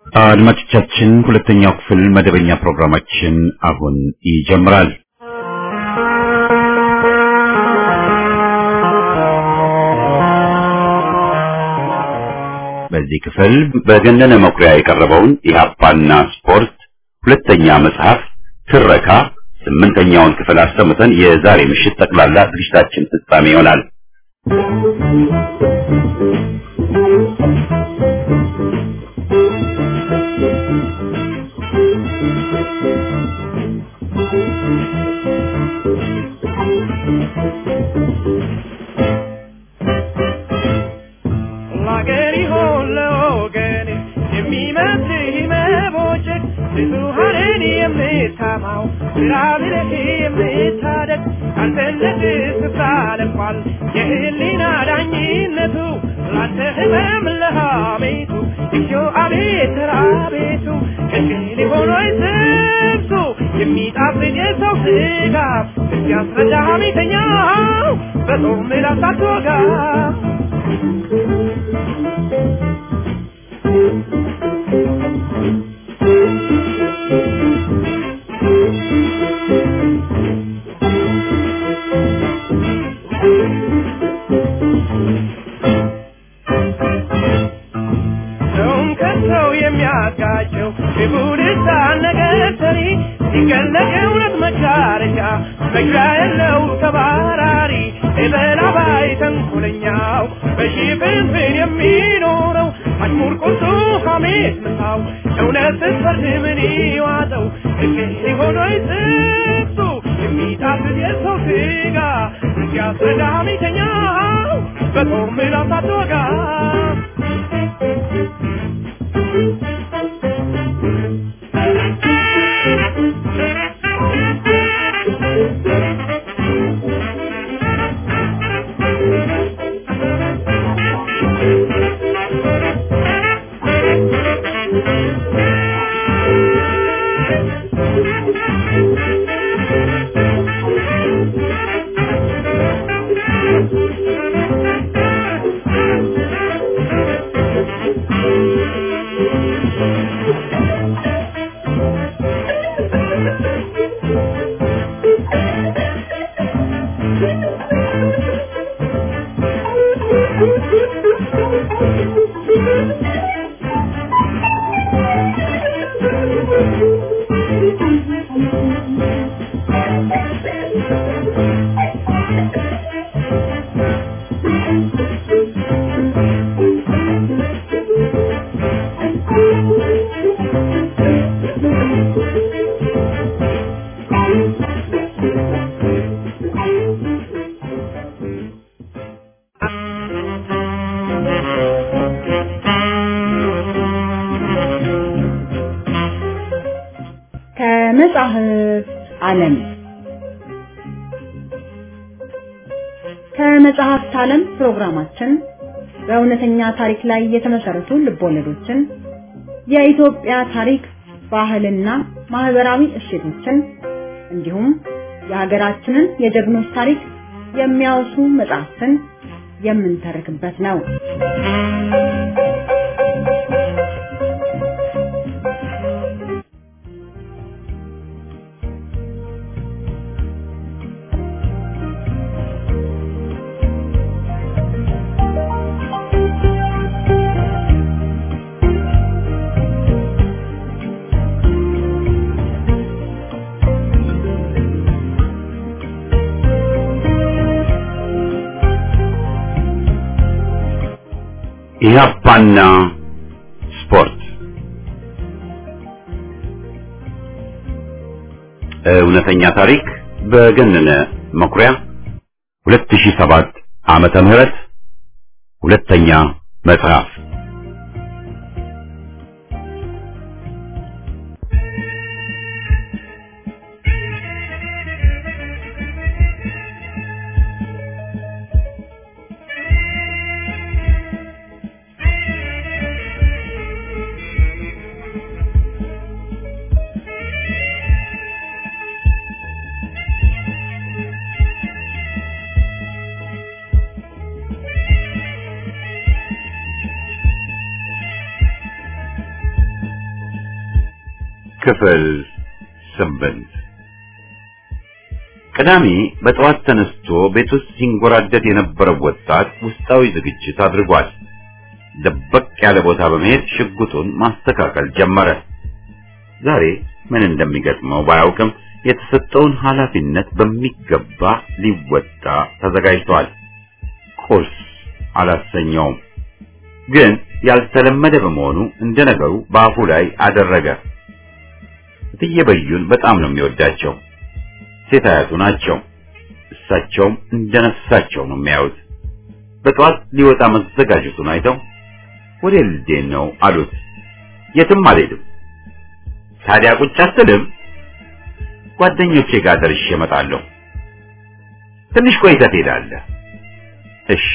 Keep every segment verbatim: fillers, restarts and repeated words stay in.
አድማጮቻችን ሁለተኛው ክፍል መደበኛ ፕሮግራማችን አሁን ይጀምራል። በዚህ ክፍል በገነነ መኩሪያ የቀረበውን ኢህአፓና ስፖርት ሁለተኛ መጽሐፍ ትረካ ስምንተኛውን ክፍል አሰምተን የዛሬ ምሽት ጠቅላላ ዝግጅታችን ፍጻሜ ይሆናል። ከመጽሐፍ ዓለም ከመጽሐፍ ዓለም ፕሮግራማችን በእውነተኛ ታሪክ ላይ የተመሰረቱ ልቦለዶችን፣ የኢትዮጵያ ታሪክ፣ ባህልና ማህበራዊ እሴቶችን እንዲሁም የሀገራችንን የጀግኖች ታሪክ የሚያወሱ መጽሐፍትን የምንተርክበት ነው። ኢህአፓና ስፖርት እውነተኛ ታሪክ በገነነ መኩሪያ ሁለት ሺህ ሰባት ዓመተ ምህረት ሁለተኛ መጽሐፍ ክፍል ስምንት። ቅዳሜ በጠዋት ተነስቶ ቤት ውስጥ ሲንጎራደድ የነበረው ወጣት ውስጣዊ ዝግጅት አድርጓል። ደበቅ ያለ ቦታ በመሄድ ሽጉጡን ማስተካከል ጀመረ። ዛሬ ምን እንደሚገጥመው ባያውቅም የተሰጠውን ኃላፊነት በሚገባ ሊወጣ ተዘጋጅቷል። ቁርስ አላሰኘውም፣ ግን ያልተለመደ በመሆኑ እንደነገሩ በአፉ ላይ አደረገ። እትዬ በዩን በጣም ነው የሚወዳቸው። ሴት አያቱ ናቸው። እሳቸውም እንደነሳቸው ነው የሚያዩት። በጠዋት ሊወጣ መዘጋጀቱን አይተው ወደ ልዴን ነው አሉት። የትም አልሄድም። ታዲያ ቁጭ አትልም? ጓደኞቼ ጋር ደርሼ እመጣለሁ። ትንሽ ቆይተህ ትሄዳለህ። እሺ።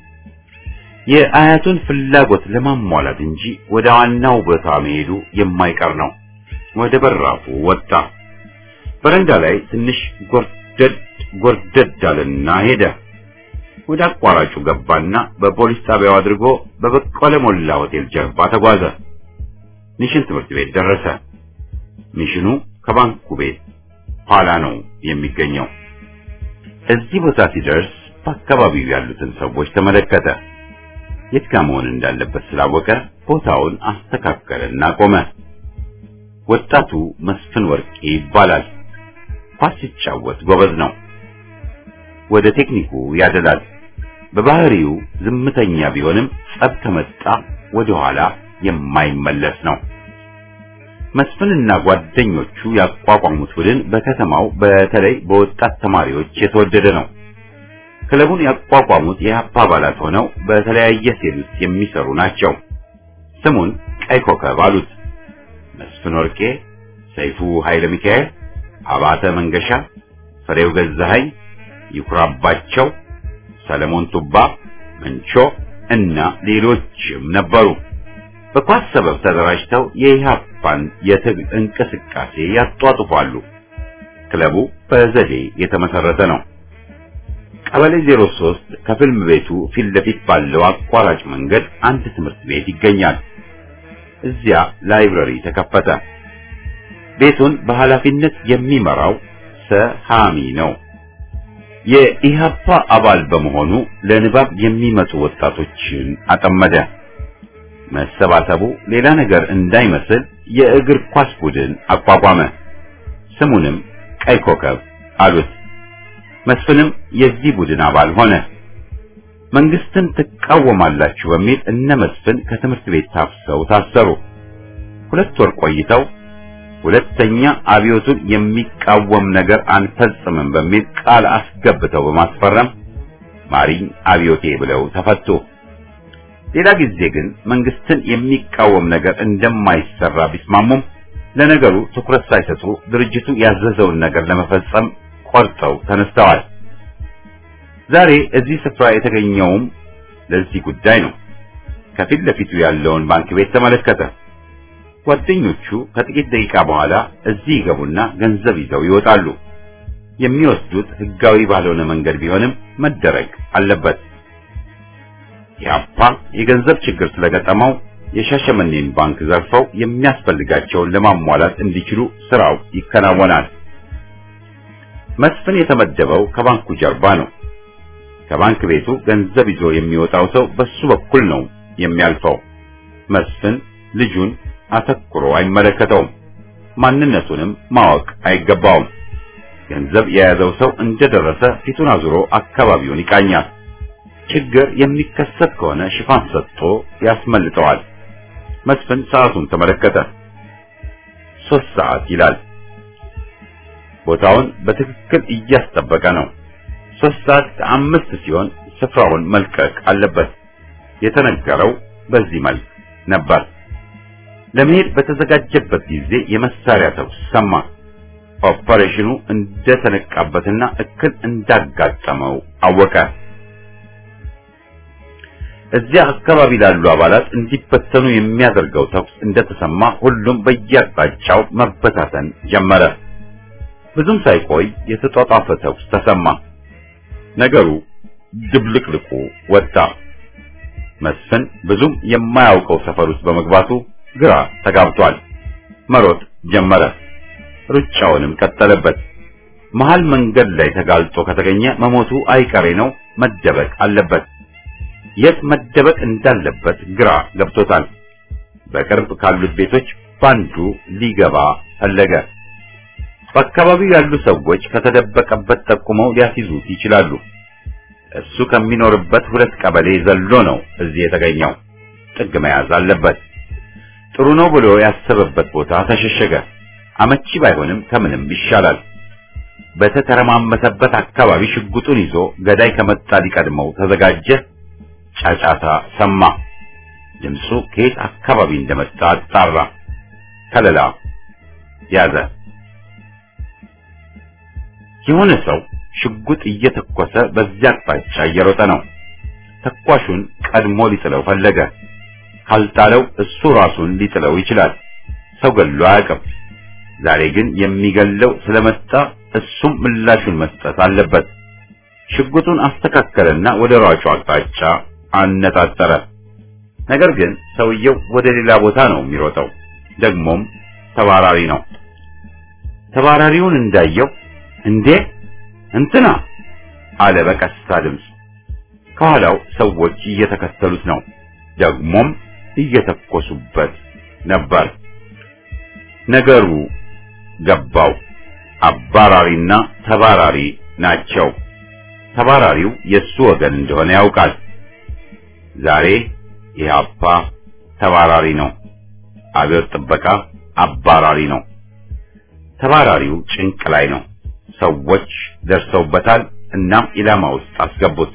የአያቱን ፍላጎት ለማሟላት እንጂ ወደ ዋናው ቦታ መሄዱ የማይቀር ነው። ወደ በራፉ ወጣ። በረንዳ ላይ ትንሽ ጎርደድ ጎርደድ አለና ሄደ። ወደ አቋራጩ ገባና በፖሊስ ጣቢያው አድርጎ በበቀለ ሞላ ሆቴል ጀርባ ተጓዘ። ሚሽን ትምህርት ቤት ደረሰ። ሚሽኑ ከባንኩ ቤት ኋላ ነው የሚገኘው። እዚህ ቦታ ሲደርስ በአካባቢው ያሉትን ሰዎች ተመለከተ። የት ጋር መሆን እንዳለበት ስላወቀ ቦታውን አስተካከለና ቆመ። ወጣቱ መስፍን ወርቄ ይባላል። ኳስ ሲጫወት ጎበዝ ነው። ወደ ቴክኒኩ ያደላል። በባህሪው ዝምተኛ ቢሆንም ጸብ ከመጣ ወደ ኋላ የማይመለስ ነው። መስፍንና ጓደኞቹ ያቋቋሙት ቡድን በከተማው በተለይ በወጣት ተማሪዎች የተወደደ ነው። ክለቡን ያቋቋሙት የኢህአፓ አባላት ሆነው በተለያየ ሴል ውስጥ የሚሰሩ ናቸው። ስሙን ቀይ ኮከብ አሉት። መስፍን ወርቄ፣ ሰይፉ ኃይለ ሚካኤል፣ አባተ መንገሻ፣ ፍሬው ገዛኸኝ፣ ይኩራባቸው፣ ሰለሞን ቱባ፣ መንቾ እና ሌሎችም ነበሩ። በኳስ ሰበብ ተደራጅተው የኢህአፓን የትግል እንቅስቃሴ ያጧጡፋሉ። ክለቡ በዘዴ የተመሰረተ ነው። ቀበሌ ዜሮ ሶስት ከፊልም ቤቱ ፊት ለፊት ባለው አቋራጭ መንገድ አንድ ትምህርት ቤት ይገኛል። እዚያ ላይብረሪ ተከፈተ። ቤቱን በኃላፊነት የሚመራው ሰሃሚ ነው። የኢህአፓ አባል በመሆኑ ለንባብ የሚመጡ ወጣቶችን አጠመደ። መሰባሰቡ ሌላ ነገር እንዳይመስል የእግር ኳስ ቡድን አቋቋመ። ስሙንም ቀይ ኮከብ አሉት። መስፍንም የዚህ ቡድን አባል ሆነ። መንግስትን ትቃወማላችሁ በሚል እነ መስፍን ከትምህርት ቤት ታፍሰው ታሰሩ። ሁለት ወር ቆይተው ሁለተኛ አብዮቱን የሚቃወም ነገር አንፈጽምም በሚል ቃል አስገብተው በማስፈረም ማሪኝ አብዮቴ ብለው ተፈቱ። ሌላ ጊዜ ግን መንግስትን የሚቃወም ነገር እንደማይሰራ ቢስማሙም ለነገሩ ትኩረት ሳይሰጡ ድርጅቱ ያዘዘውን ነገር ለመፈጸም ቆርጠው ተነስተዋል። ዛሬ እዚህ ስፍራ የተገኘውም ለዚህ ጉዳይ ነው። ከፊት ለፊቱ ያለውን ባንክ ቤት ተመለከተ። ጓደኞቹ ከጥቂት ደቂቃ በኋላ እዚህ ይገቡና ገንዘብ ይዘው ይወጣሉ። የሚወስዱት ህጋዊ ባልሆነ መንገድ ቢሆንም መደረግ አለበት። ኢህአፓ የገንዘብ ችግር ስለገጠመው የሻሸመኔን ባንክ ዘርፈው የሚያስፈልጋቸውን ለማሟላት እንዲችሉ ስራው ይከናወናል። መስፍን የተመደበው ከባንኩ ጀርባ ነው። ከባንክ ቤቱ ገንዘብ ይዞ የሚወጣው ሰው በሱ በኩል ነው የሚያልፈው። መስፍን ልጁን አተኩሮ አይመለከተውም። ማንነቱንም ማወቅ አይገባውም። ገንዘብ የያዘው ሰው እንደደረሰ ፊቱን አዙሮ አካባቢውን ይቃኛል። ችግር የሚከሰት ከሆነ ሽፋን ሰጥቶ ያስመልጠዋል። መስፍን ሰዓቱን ተመለከተ። ሶስት ሰዓት ይላል። ቦታውን በትክክል እያስጠበቀ ነው። ሶስት ሰዓት ከአምስት ሲሆን ስፍራውን መልቀቅ አለበት። የተነገረው በዚህ መልክ ነበር። ለመሄድ በተዘጋጀበት ጊዜ የመሳሪያ ተኩስ ሰማ። ኦፐሬሽኑ እንደተነቃበትና እክል እንዳጋጠመው አወቀ። እዚያ አካባቢ ላሉ አባላት እንዲበተኑ የሚያደርገው ተኩስ እንደተሰማ ሁሉም በየአቅጣጫው መበታተን ጀመረ። ብዙም ሳይቆይ የተጧጧፈ ተኩስ ተሰማ። ነገሩ ድብልቅልቁ ወጣ። መስፍን ብዙም የማያውቀው ሰፈር ውስጥ በመግባቱ ግራ ተጋብቷል። መሮጥ ጀመረ። ሩጫውንም ቀጠለበት። መሃል መንገድ ላይ ተጋልጦ ከተገኘ መሞቱ አይቀሬ ነው። መደበቅ አለበት። የት መደበቅ እንዳለበት ግራ ገብቶታል። በቅርብ ካሉት ቤቶች ባንዱ ሊገባ ፈለገ። በአካባቢው ያሉ ሰዎች ከተደበቀበት ጠቁመው ሊያስይዙት ይችላሉ። እሱ ከሚኖርበት ሁለት ቀበሌ ዘሎ ነው እዚህ የተገኘው። ጥግ መያዝ አለበት። ጥሩ ነው ብሎ ያሰበበት ቦታ ተሸሸገ። አመቺ ባይሆንም ከምንም ይሻላል። በተተረማመሰበት አካባቢ ሽጉጡን ይዞ ገዳይ ከመጣ ሊቀድመው ተዘጋጀ። ጫጫታ ሰማ። ድምፁ ከየት አካባቢ እንደመጣ አጣራ። ከለላ ያዘ። የሆነ ሰው ሽጉጥ እየተኮሰ በዚያ አቅጣጫ እየሮጠ ነው። ተኳሹን ቀድሞ ሊጥለው ፈለገ። ካልጣለው እሱ ራሱን ሊጥለው ይችላል። ሰው ገሎ አያውቅም። ዛሬ ግን የሚገለው ስለመጣ እሱም ምላሹን መስጠት አለበት። ሽጉጡን አስተካከለና ወደ ሯጩ አቅጣጫ አነጣጠረ። ነገር ግን ሰውየው ወደ ሌላ ቦታ ነው የሚሮጠው። ደግሞም ተባራሪ ነው። ተባራሪውን እንዳየው እንዴ እንትና አለ በቀስታ ድምፅ። ከኋላው ሰዎች እየተከተሉት ነው። ደግሞም እየተኮሱበት ነበር። ነገሩ ገባው። አባራሪና ተባራሪ ናቸው። ተባራሪው የሱ ወገን እንደሆነ ያውቃል። ዛሬ ኢህአፓ ተባራሪ ነው። አገር ጥበቃ አባራሪ ነው። ተባራሪው ጭንቅ ላይ ነው። ሰዎች ደርሰውበታል። እናም ኢላማ ውስጥ አስገቡት።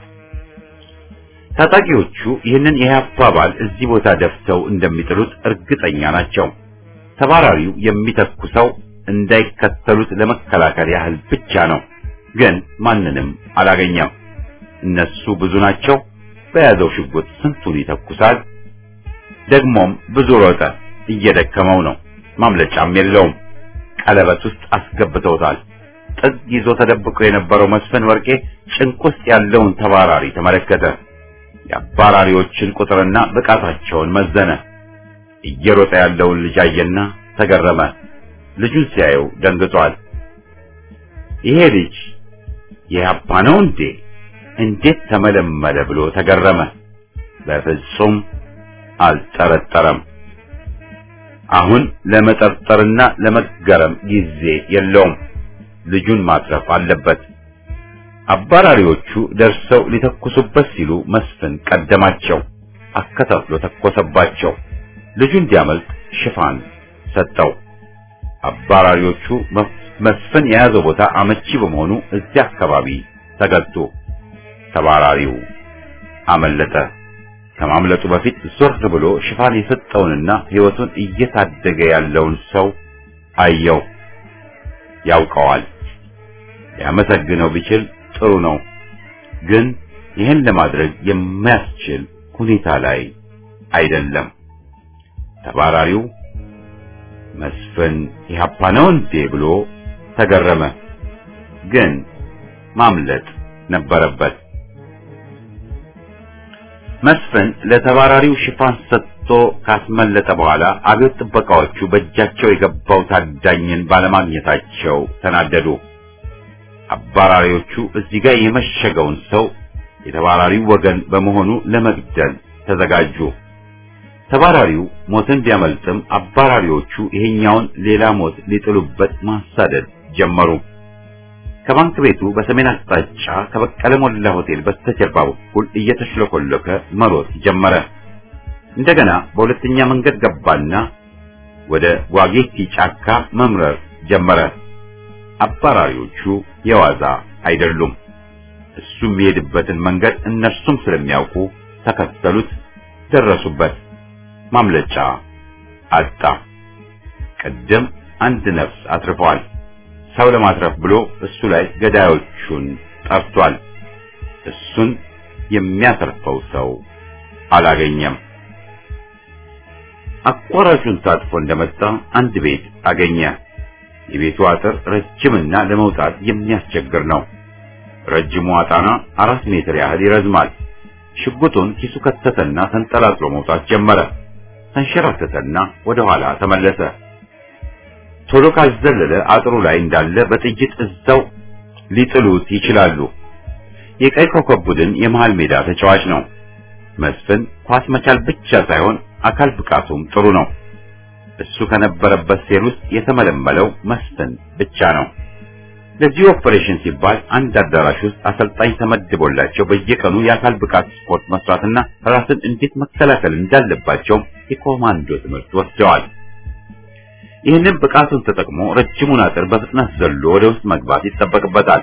ታጣቂዎቹ ይህንን የኢህአፓ አባል እዚህ ቦታ ደፍተው እንደሚጥሉት እርግጠኛ ናቸው። ተባራሪው የሚተኩሰው እንዳይከተሉት ለመከላከል ያህል ብቻ ነው። ግን ማንንም አላገኘም። እነሱ ብዙ ናቸው። በያዘው ሽጉጥ ስንቱን ይተኩሳል። ደግሞም ብዙ ሮጠ። እየደከመው ነው። ማምለጫም የለውም። ቀለበት ውስጥ አስገብተውታል። ጥግ ይዞ ተደብቆ የነበረው መስፍን ወርቄ ጭንቅ ውስጥ ያለውን ተባራሪ ተመለከተ። የአባራሪዎችን ቁጥርና ብቃታቸውን መዘነ። እየሮጠ ያለውን ልጅ አየና ተገረመ። ልጁን ሲያየው ደንግጧል። ይሄ ልጅ የኢህአፓ ነው እንዴ? እንዴት ተመለመለ ብሎ ተገረመ። በፍጹም አልጠረጠረም። አሁን ለመጠርጠርና ለመገረም ጊዜ የለውም። ልጁን ማትረፍ አለበት። አባራሪዎቹ ደርሰው ሊተኩሱበት ሲሉ መስፍን ቀደማቸው። አከታትሎ ተኮሰባቸው። ልጁ እንዲያመልጥ ሽፋን ሰጠው። አባራሪዎቹ መስፍን የያዘው ቦታ አመቺ በመሆኑ እዚያ አካባቢ ተገጡ። ተባራሪው አመለጠ። ከማምለጡ በፊት ዞር ብሎ ሽፋን የሰጠውንና ሕይወቱን እየታደገ ያለውን ሰው አየው። ያውቀዋል። ያመሰግነው ቢችል ጥሩ ነው። ግን ይህን ለማድረግ የሚያስችል ሁኔታ ላይ አይደለም። ተባራሪው መስፍን ኢህአፓ ነው እንዴ ብሎ ተገረመ። ግን ማምለጥ ነበረበት። መስፍን ለተባራሪው ሽፋን ሰጥቶ ካስመለጠ በኋላ አብዮት ጥበቃዎቹ በእጃቸው የገባው ታዳኝን ባለማግኘታቸው ተናደዱ። አባራሪዎቹ እዚህ ጋር የመሸገውን ሰው የተባራሪው ወገን በመሆኑ ለመግደል ተዘጋጁ። ተባራሪው ሞትን ቢያመልጥም አባራሪዎቹ ይሄኛውን ሌላ ሞት ሊጥሉበት ማሳደድ ጀመሩ። ከባንክ ቤቱ በሰሜን አቅጣጫ ከበቀለ ሞላ ሆቴል በስተጀርባ በኩል እየተሽለኮለከ መሮጥ ጀመረ። እንደገና በሁለተኛ መንገድ ገባና ወደ ዋጌቲ ጫካ መምረር ጀመረ። አባራሪዎቹ የዋዛ አይደሉም። እሱ የሚሄድበትን መንገድ እነርሱም ስለሚያውቁ ተከተሉት፣ ደረሱበት። ማምለጫ አጣ። ቀደም አንድ ነፍስ አትርፈዋል። ሰው ለማትረፍ ብሎ እሱ ላይ ገዳዮቹን ጠርቷል። እሱን የሚያተርፈው ሰው አላገኘም። አቋራጩን ታጥፎ እንደመጣ አንድ ቤት አገኘ። የቤቱ አጥር ረጅምና ለመውጣት የሚያስቸግር ነው። ረጅሙ አጣና አራት ሜትር ያህል ይረዝማል። ሽጉጡን ኪሱ ከተተና ተንጠላጥሎ መውጣት ጀመረ። ተንሸራተተና ወደ ኋላ ተመለሰ። ቶሎ ካዘለለ አጥሩ ላይ እንዳለ በጥይት እዛው ሊጥሉት ይችላሉ። የቀይ ኮከብ ቡድን የመሃል ሜዳ ተጫዋች ነው። መስፍን ኳስ መቻል ብቻ ሳይሆን አካል ብቃቱም ጥሩ ነው። እሱ ከነበረበት ሴል ውስጥ የተመለመለው መስፍን ብቻ ነው። ለዚህ ኦፕሬሽን ሲባል አንድ አዳራሽ ውስጥ አሰልጣኝ ተመድቦላቸው በየቀኑ የአካል ብቃት ስፖርት መስራትና ራስን እንዴት መከላከል እንዳለባቸው የኮማንዶ ትምህርት ወስደዋል። ይህንን ብቃቱን ተጠቅሞ ረጅሙን አጥር በፍጥነት ዘሎ ወደ ውስጥ መግባት ይጠበቅበታል።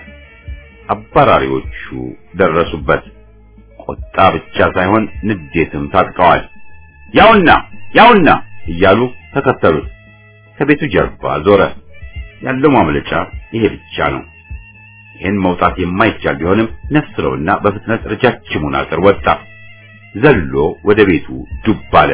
አባራሪዎቹ ደረሱበት። ቁጣ ብቻ ሳይሆን ንዴትም ታጥቀዋል። ያውና ያውና እያሉ ተከተሉት። ከቤቱ ጀርባ ዞረ። ያለው ማምለጫ ይሄ ብቻ ነው። ይሄን መውጣት የማይቻል ቢሆንም ነፍስረውና በፍጥነት ረጃጅሙን አጥር ወጣ። ዘሎ ወደ ቤቱ ዱብ አለ።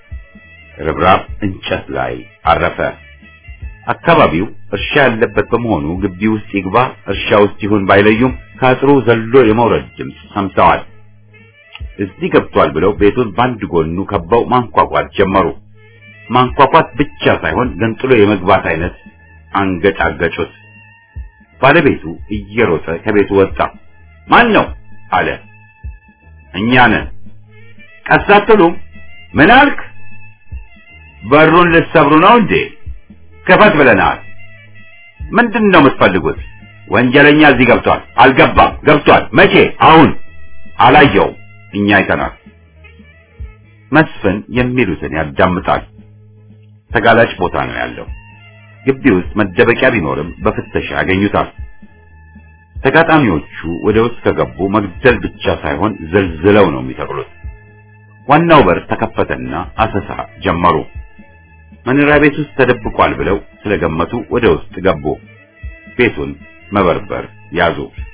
ርብራብ እንጨት ላይ አረፈ። አካባቢው እርሻ ያለበት በመሆኑ ግቢ ውስጥ ይግባ እርሻ ውስጥ ይሁን ባይለዩም ከአጥሩ ዘሎ የመውረድ ድምፅ ሰምተዋል። እዚህ ገብቷል ብለው ቤቱን ባንድ ጎኑ ከበው ማንኳኳት ጀመሩ። ማንኳኳት ብቻ ሳይሆን ገንጥሎ የመግባት አይነት አንገጫገጩት። ባለቤቱ እየሮጠ ከቤቱ ወጣ። ማን ነው አለ። እኛ ነን። ቀስ አትሉም? ምን አልክ? በሩን ልትሰብሩ ነው እንዴ? ከፈት ብለናል። ምንድን ነው የምትፈልጉት? ወንጀለኛ እዚህ ገብቷል። አልገባም። ገብቷል። መቼ? አሁን። አላየውም። እኛ አይተናል። መስፍን የሚሉትን ያዳምጣል። ተጋላጭ ቦታ ነው ያለው። ግቢ ውስጥ መደበቂያ ቢኖርም በፍተሻ ያገኙታል። ተጋጣሚዎቹ ወደ ውስጥ ከገቡ መግደል ብቻ ሳይሆን ዘልዝለው ነው የሚተክሉት። ዋናው በር ተከፈተና አሰሳ ጀመሩ። መኖሪያ ቤት ውስጥ ተደብቋል ብለው ስለገመቱ ወደ ውስጥ ገቡ። ቤቱን መበርበር ያዙ።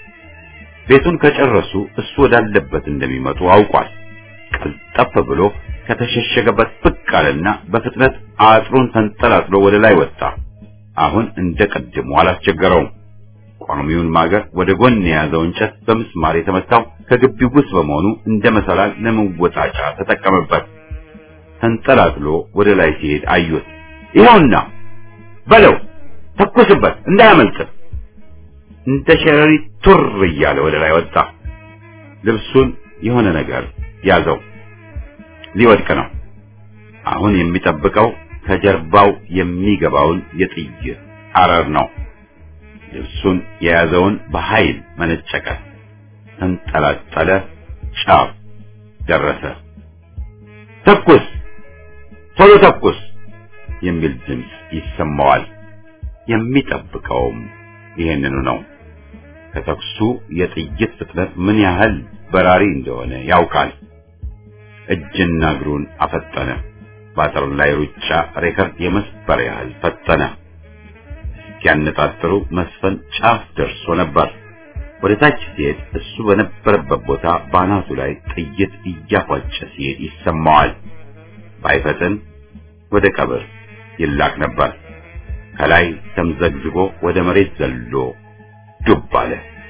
ቤቱን ከጨረሱ እሱ ወዳለበት እንደሚመጡ አውቋል። ቀልጠፍ ብሎ ከተሸሸገበት ብቅ አለና በፍጥነት አጥሩን ተንጠላጥሎ ወደ ላይ ወጣ። አሁን እንደቀድሞ አላስቸገረውም። ቋሚውን ማገር ወደ ጎን የያዘው እንጨት በምስማር የተመታው ከግቢው ውስጥ በመሆኑ እንደ መሰላል ለመወጣጫ ተጠቀመበት። ተንጠላጥሎ ወደ ላይ ሲሄድ አዩት። ይኸውና በለው ተኩስበት እንዳያመልጥ። እንደ ሸረሪት ቱር እያለ ወደ ላይ ወጣ። ልብሱን የሆነ ነገር ያዘው። ሊወድቅ ነው። አሁን የሚጠብቀው ከጀርባው የሚገባውን የጥይት አረር ነው። ልብሱን የያዘውን በኃይል መነጨቀ። ተንጠላጠለ። ጫፍ ደረሰ። ተኩስ፣ ቶሎ ተኩስ የሚል ድምፅ ይሰማዋል። የሚጠብቀውም ይሄንኑ ነው። ከተኩሱ የጥይት ፍጥነት ምን ያህል በራሪ እንደሆነ ያውቃል። እጅና እግሩን አፈጠነ። በአጥር ላይ ሩጫ ሬከርድ የመስበር ያህል ፈጠነ። እስኪያነጣጥሩ መስፈን ጫፍ ደርሶ ነበር። ወደ ታች ሲሄድ እሱ በነበረበት ቦታ ባናቱ ላይ ጥይት እያፏጨ ሲሄድ ይሰማዋል። ባይፈጥን ወደ ቀብር ይላክ ነበር። ከላይ ተምዘግዝጎ ወደ መሬት ዘሎ ዱብ አለ።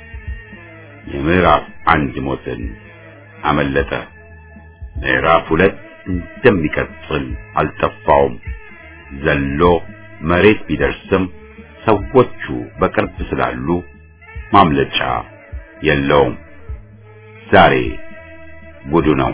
የምዕራፍ አንድ ሞትን አመለጠ። ምዕራፍ ሁለት እንደሚቀጥል አልጠፋውም። ዘሎ መሬት ቢደርስም ሰዎቹ በቅርብ ስላሉ ማምለጫ የለውም። ዛሬ ጉዱ ነው።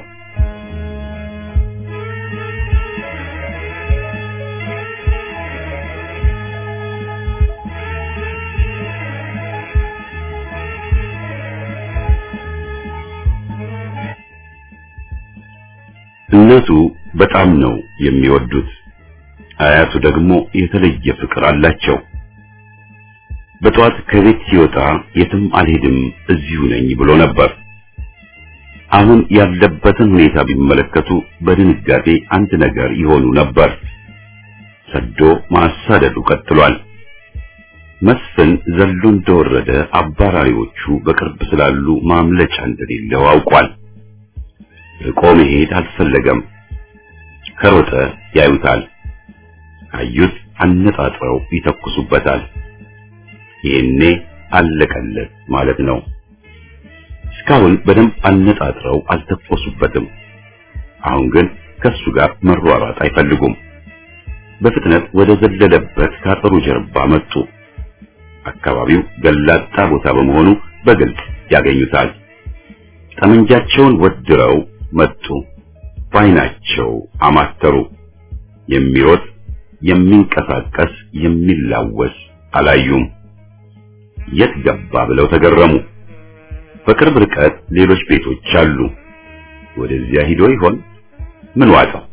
እናቱ በጣም ነው የሚወዱት። አያቱ ደግሞ የተለየ ፍቅር አላቸው። በጧት ከቤት ሲወጣ የትም አልሄድም እዚሁ ነኝ ብሎ ነበር። አሁን ያለበትን ሁኔታ ቢመለከቱ በድንጋጤ አንድ ነገር ይሆኑ ነበር። ሰዶ ማሳደዱ ቀጥሏል። መስፍን ዘሎ እንደወረደ አባራሪዎቹ በቅርብ ስላሉ ማምለጫ እንደሌለው አውቋል። ርቆ መሄድ አልፈለገም። ከሮጠ ያዩታል። አዩት አነጣጥረው ይተኩሱበታል። ይሄኔ አለቀለት ማለት ነው። እስካሁን በደንብ አነጣጥረው አልተኮሱበትም። አሁን ግን ከሱ ጋር መሯሯጥ አይፈልጉም። በፍጥነት ወደ ዘለለበት ካጠሩ ጀርባ መጡ። አካባቢው ገላጣ ቦታ በመሆኑ በግልጽ ያገኙታል። ጠመንጃቸውን ወድረው መጡ። በዓይናቸው አማተሩ። የሚሮጥ የሚንቀሳቀስ የሚላወስ አላዩም። የት ገባ ብለው ተገረሙ። በቅርብ ርቀት ሌሎች ቤቶች አሉ። ወደዚያ ሂዶ ይሆን? ምን ዋጠው?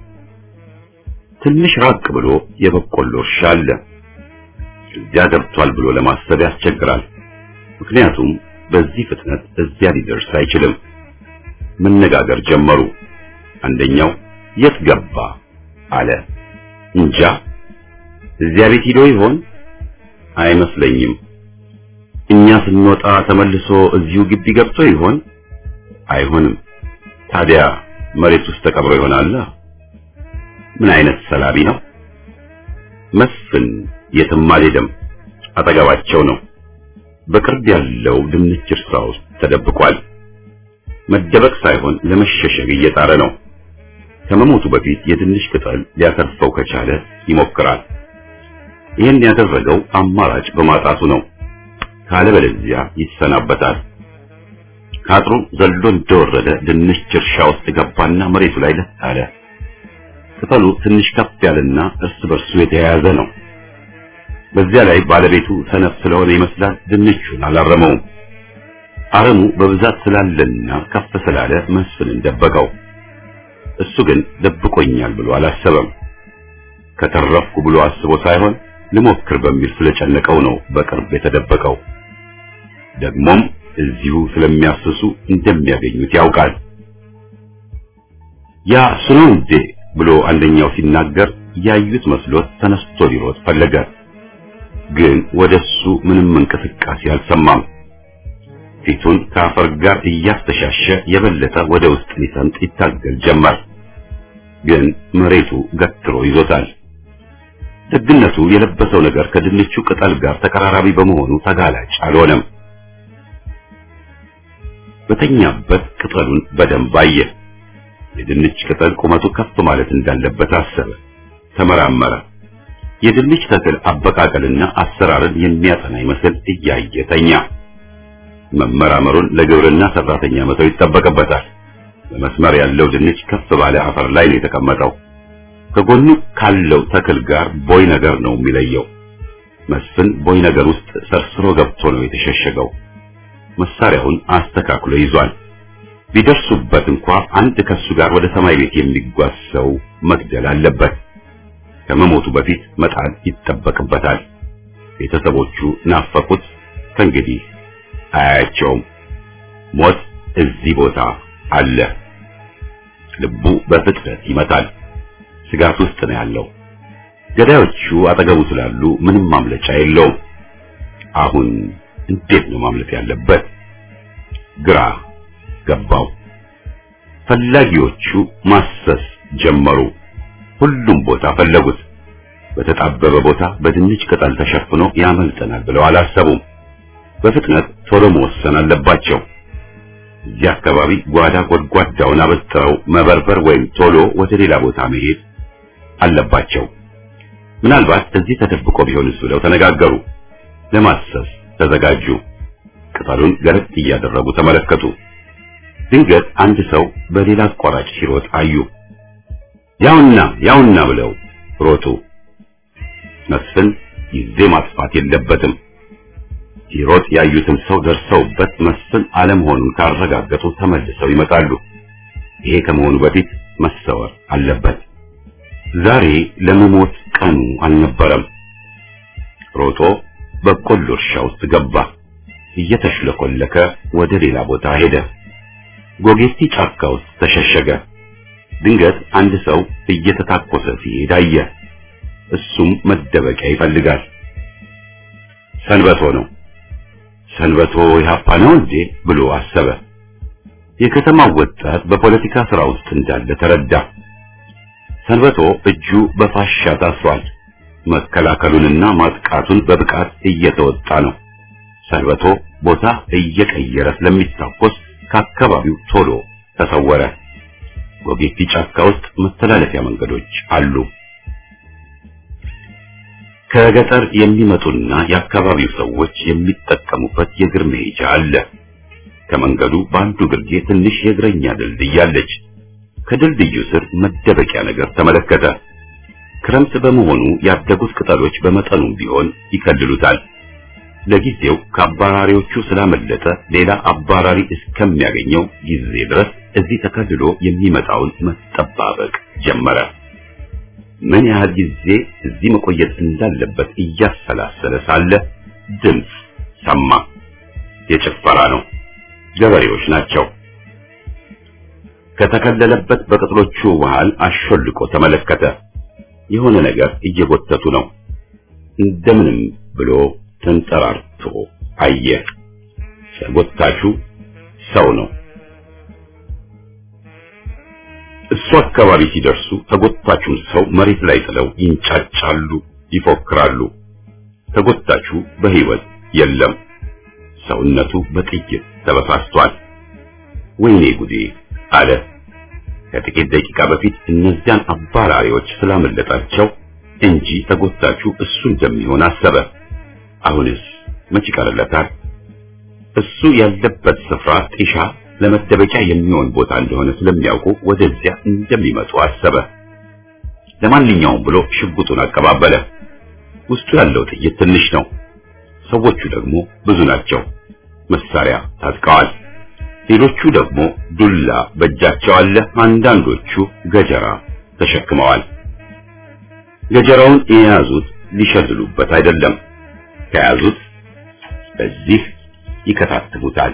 ትንሽ ራቅ ብሎ የበቆሎ እርሻ አለ። እዚያ ገብቷል ብሎ ለማሰብ ያስቸግራል። ምክንያቱም በዚህ ፍጥነት እዚያ ሊደርስ አይችልም። መነጋገር ጀመሩ። አንደኛው የት ገባ አለ። እንጃ። እዚያ ቤት ሂዶ ይሆን? አይመስለኝም። እኛ ስንወጣ ተመልሶ እዚሁ ግቢ ገብቶ ይሆን? አይሆንም። ታዲያ መሬት ውስጥ ተቀብሮ ይሆናል። ምን አይነት ሰላቢ ነው? መስፍን የትም አልሄደም። አጠገባቸው ነው። በቅርብ ያለው ድንች እርሻ ውስጥ ተደብቋል። መደበቅ ሳይሆን ለመሸሸግ እየጣረ ነው። ከመሞቱ በፊት የድንች ቅጠል ሊያተርፈው ከቻለ ይሞክራል። ይህን ያደረገው አማራጭ በማጣቱ ነው። ካለበለዚያ ይሰናበታል። ካጥሩ ዘሎ እንደወረደ ድንች እርሻ ውስጥ ገባና መሬቱ ላይ ለታለ። ቅጠሉ ትንሽ ከፍ ያለና እርስ በርሱ የተያያዘ ነው። በዚያ ላይ ባለቤቱ ሰነፍ ስለሆነ ይመስላል ድንቹን አላረመውም። አረሙ በብዛት ስላለና ከፍ ስላለ መስፍንን ደበቀው። እሱ ግን ደብቆኛል ብሎ አላሰበም። ከተረፍኩ ብሎ አስቦ ሳይሆን ልሞክር በሚል ስለጨነቀው ነው በቅርብ የተደበቀው። ደግሞም እዚሁ ስለሚያስሱ እንደሚያገኙት ያውቃል። ያ እሱ ነው እንዴ ብሎ አንደኛው ሲናገር ያዩት መስሎት ተነስቶ ሊሮጥ ፈለገ። ግን ወደሱ ምንም እንቅስቃሴ አልሰማም። ፊቱን ከአፈር ጋር እያስተሻሸ የበለጠ ወደ ውስጥ ሊሰምጥ ይታገል ጀመር። ግን መሬቱ ገትሮ ይዞታል። ደግነቱ የለበሰው ነገር ከድንቹ ቅጠል ጋር ተቀራራቢ በመሆኑ ተጋላጭ አልሆነም። በተኛበት ቅጠሉን በደንብ አየ። የድንች ቅጠል ቁመቱ ከፍ ማለት እንዳለበት አሰበ። ተመራመረ። የድንች ተክል አበቃቀልና አሰራርን የሚያጠና ይመስል እያየ ተኛ። መመራመሩን ለግብርና ሰራተኛ መተው ይጠበቅበታል። በመስመር ያለው ድንች ከፍ ባለ አፈር ላይ ነው የተቀመጠው። ከጎኑ ካለው ተክል ጋር ቦይ ነገር ነው የሚለየው። መስፍን ቦይ ነገር ውስጥ ሰርስሮ ገብቶ ነው የተሸሸገው። መሳሪያውን አስተካክሎ ይዟል። ቢደርሱበት እንኳን አንድ ከሱ ጋር ወደ ሰማይ ቤት የሚጓዝ ሰው መግደል አለበት። ከመሞቱ በፊት መጣል ይጠበቅበታል። ቤተሰቦቹ ናፈቁት። ከእንግዲህ አያቸውም። ሞት እዚህ ቦታ አለ። ልቡ በፍጥነት ይመታል። ስጋት ውስጥ ነው ያለው። ገዳዮቹ አጠገቡ ስላሉ ምንም ማምለጫ የለውም። አሁን እንዴት ነው ማምለጥ ያለበት? ግራ ገባው። ፈላጊዎቹ ማሰስ ጀመሩ። ሁሉም ቦታ ፈለጉት። በተጣበበ ቦታ በድንች ቅጠል ተሸፍኖ ያመልጠናል ብለው አላሰቡም። በፍጥነት ቶሎ መወሰን አለባቸው። እዚህ አካባቢ ጓዳ ጎድጓዳውን አበጥረው መበርበር ወይም ቶሎ ወደ ሌላ ቦታ መሄድ አለባቸው። ምናልባት እዚህ ተደብቆ ቢሆንስ ብለው ተነጋገሩ። ለማሰስ ተዘጋጁ። ቅጠሉን ገለጥ እያደረጉ ተመለከቱ። ድንገት አንድ ሰው በሌላ አቋራጭ ሲሮጥ አዩ። ያውና ያውና ብለው ሮጡ። መስፍን ጊዜ ማጥፋት የለበትም። ሲሮጥ ያዩትን ሰው ደርሰውበት መስፍን አለመሆኑን ካረጋገጡ ተመልሰው ይመጣሉ። ይሄ ከመሆኑ በፊት መሰወር አለበት። ዛሬ ለመሞት ቀኑ አልነበረም። ሮጦ በቆሎ እርሻ ውስጥ ገባ። እየተሽለኮለከ ወደ ሌላ ቦታ ሄደ። ጎጌቲ ጫካ ውስጥ ተሸሸገ። ድንገት አንድ ሰው እየተታኮሰ ሲሄድ አየ። እሱም መደበቂያ ይፈልጋል። ሰንበቶ ነው። ሰንበቶ ኢህአፓ ነው እንዴ ብሎ አሰበ። የከተማው ወጣት በፖለቲካ ስራ ውስጥ እንዳለ ተረዳ። ሰንበቶ እጁ በፋሻ ታስሯል። መከላከሉንና ማጥቃቱን በብቃት እየተወጣ ነው። ሰንበቶ ቦታ እየቀየረ ስለሚታኮስ ከአካባቢው ቶሎ ተሰወረ። ወጌቲ ጫካ ውስጥ መተላለፊያ መንገዶች አሉ። ከገጠር የሚመጡና የአካባቢው ሰዎች የሚጠቀሙበት የእግር መሄጃ አለ። ከመንገዱ በአንዱ ግርጌ ትንሽ የእግረኛ ድልድይ አለች። ከድልድዩ ስር መደበቂያ ነገር ተመለከተ። ክረምት በመሆኑ ያደጉት ቅጠሎች በመጠኑም ቢሆን ይከልሉታል። ለጊዜው ከአባራሪዎቹ ስላመለጠ ሌላ አባራሪ እስከሚያገኘው ጊዜ ድረስ እዚህ ተከልሎ የሚመጣውን መጠባበቅ ጀመረ። ምን ያህል ጊዜ እዚህ መቆየት እንዳለበት እያሰላሰለ ሳለ ድምፅ ሰማ። የጭፈራ ነው። ገበሬዎች ናቸው። ከተከለለበት በቅጠሎቹ መሃል አሾልቆ ተመለከተ። የሆነ ነገር እየጎተቱ ነው። እንደምንም ብሎ ተንጠራርቶ አየ። ተጎታቹ ሰው ነው። እሱ አካባቢ ሲደርሱ ተጎታቹን ሰው መሬት ላይ ጥለው ይንጫጫሉ፣ ይፎክራሉ። ተጎታቹ በህይወት የለም። ሰውነቱ በጥይት ተበሳስቷል። ወይኔ ጉዴ አለ። ከጥቂት ደቂቃ በፊት እነዚያን አባራሪዎች ስላመለጣቸው እንጂ ተጎታቹ እሱ እንደሚሆን አሰበ። አሁንስ መች ይቀርለታል? እሱ ያለበት ስፍራ ጢሻ ለመደበቂያ የሚሆን ቦታ እንደሆነ ስለሚያውቁ ወደዚያ እንደሚመጡ አሰበ። ለማንኛውም ብሎ ሽጉጡን አቀባበለ። ውስጡ ያለው ጥይት ትንሽ ነው። ሰዎቹ ደግሞ ብዙ ናቸው። መሳሪያ ታጥቀዋል። ሌሎቹ ደግሞ ዱላ በእጃቸው አለ። አንዳንዶቹ ገጀራ ተሸክመዋል። ገጀራውን የያዙት ሊሸልሉበት አይደለም። ከያዙት በዚህ ይከታተሉታል።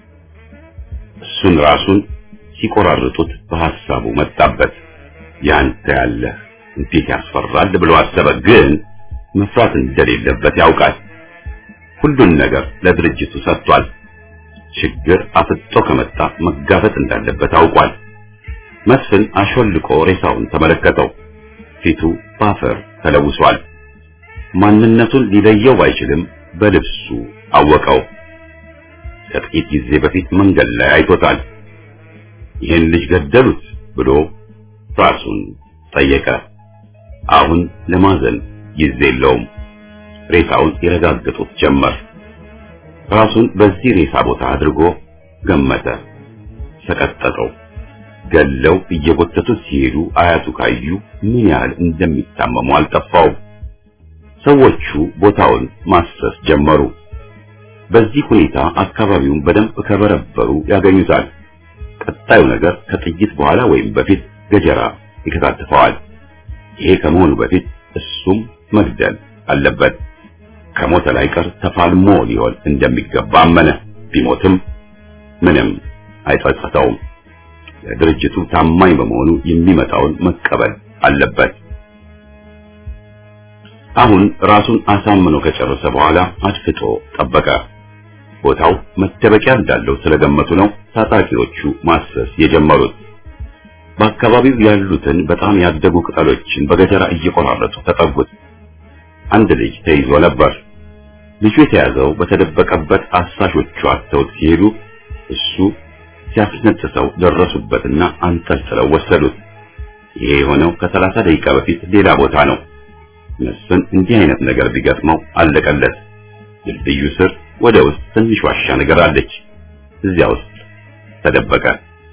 እሱን ራሱን ሲቆራርጡት በሐሳቡ መጣበት። ያንተ ያለ እንዴት ያስፈራል ብሎ አሰበ። ግን መፍራት እንደሌለበት ያውቃል። ሁሉን ነገር ለድርጅቱ ሰጥቷል። ችግር አፍጦ ከመጣ መጋፈጥ እንዳለበት አውቋል። መስፍን አሾልቆ ሬሳውን ተመለከተው። ፊቱ ባፈር ተለውሷል። ማንነቱን ሊለየው ባይችልም በልብሱ አወቀው። ከጥቂት ጊዜ በፊት መንገድ ላይ አይቶታል። ይህን ልጅ ገደሉት ብሎ ራሱን ጠየቀ። አሁን ለማዘን ጊዜ የለውም። ሬሳውን ይረጋግጡት ጀመር። ራሱን በዚህ ሬሳ ቦታ አድርጎ ገመተ። ሰቀጠጠው። ገለው እየጎተቱት ሲሄዱ አያቱ ካዩ ምን ያህል እንደሚታመሙ አልጠፋውም። ሰዎቹ ቦታውን ማሰስ ጀመሩ። በዚህ ሁኔታ አካባቢውን በደንብ ከበረበሩ ያገኙታል። ቀጣዩ ነገር ከጥይት በኋላ ወይም በፊት ገጀራ ይከታተፈዋል። ይሄ ከመሆኑ በፊት እሱም መግደል አለበት። ከሞተ ላይ ቀር ተፋልሞ ሊሆን እንደሚገባ አመነ። ቢሞትም ምንም አይጸጸተውም። ለድርጅቱ ታማኝ በመሆኑ የሚመጣውን መቀበል አለበት። አሁን ራሱን አሳምኖ ከጨረሰ በኋላ አድፍጦ ጠበቀ። ቦታው መደበቂያ እንዳለው ስለገመቱ ነው ታጣቂዎቹ ማሰስ የጀመሩት። በአካባቢው ያሉትን በጣም ያደጉ ቅጠሎችን በገጀራ እየቆራረጡ ተጠጉት። አንድ ልጅ ተይዞ ነበር። ልጁ የተያዘው በተደበቀበት አሳሾቹ አተውት ሲሄዱ እሱ ሲያስነጥሰው ደረሱበትና አንጠልጥለው ወሰዱት። ይሄ የሆነው ከሰላሳ ደቂቃ በፊት ሌላ ቦታ ነው። መስፍን እንዲህ አይነት ነገር ቢገጥመው አለቀለት። ድልድዩ ስር ወደ ውስጥ ትንሽ ዋሻ ነገር አለች። እዚያ ውስጥ ተደበቀ።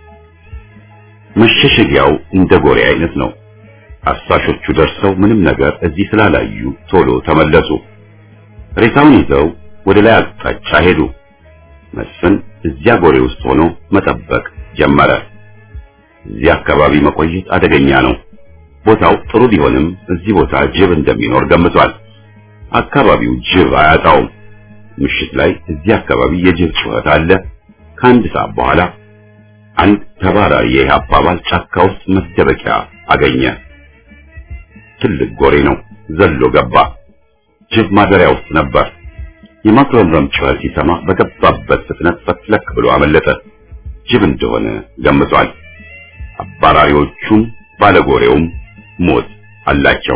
መሸሸጊያው እንደ ጎሬ አይነት ነው። አሳሾቹ ደርሰው ምንም ነገር እዚህ ስላላዩ ቶሎ ተመለሱ። ሬሳውን ይዘው ወደ ላይ አቅጣጫ ሄዱ። መስፍን እዚያ ጎሬ ውስጥ ሆኖ መጠበቅ ጀመረ። እዚህ አካባቢ መቆየት አደገኛ ነው። ቦታው ጥሩ ቢሆንም እዚህ ቦታ ጅብ እንደሚኖር ገምቷል። አካባቢው ጅብ አያጣውም። ምሽት ላይ እዚህ አካባቢ የጅብ ጩኸት አለ። ከአንድ ሰዓት በኋላ አንድ ተባራሪ የኢህአፓ አባል ጫካ ውስጥ መደበቂያ አገኘ። ትልቅ ጎሬ ነው። ዘሎ ገባ። ጅብ ማደሪያ ውስጥ ነበር። የማክረምረም ጩኸት ሲሰማ በገባበት ፍጥነት ፈትለክ ብሎ አመለጠ። ጅብ እንደሆነ ገምቷል። አባራሪዎቹም ባለጎሬውም ሞት አላቸው።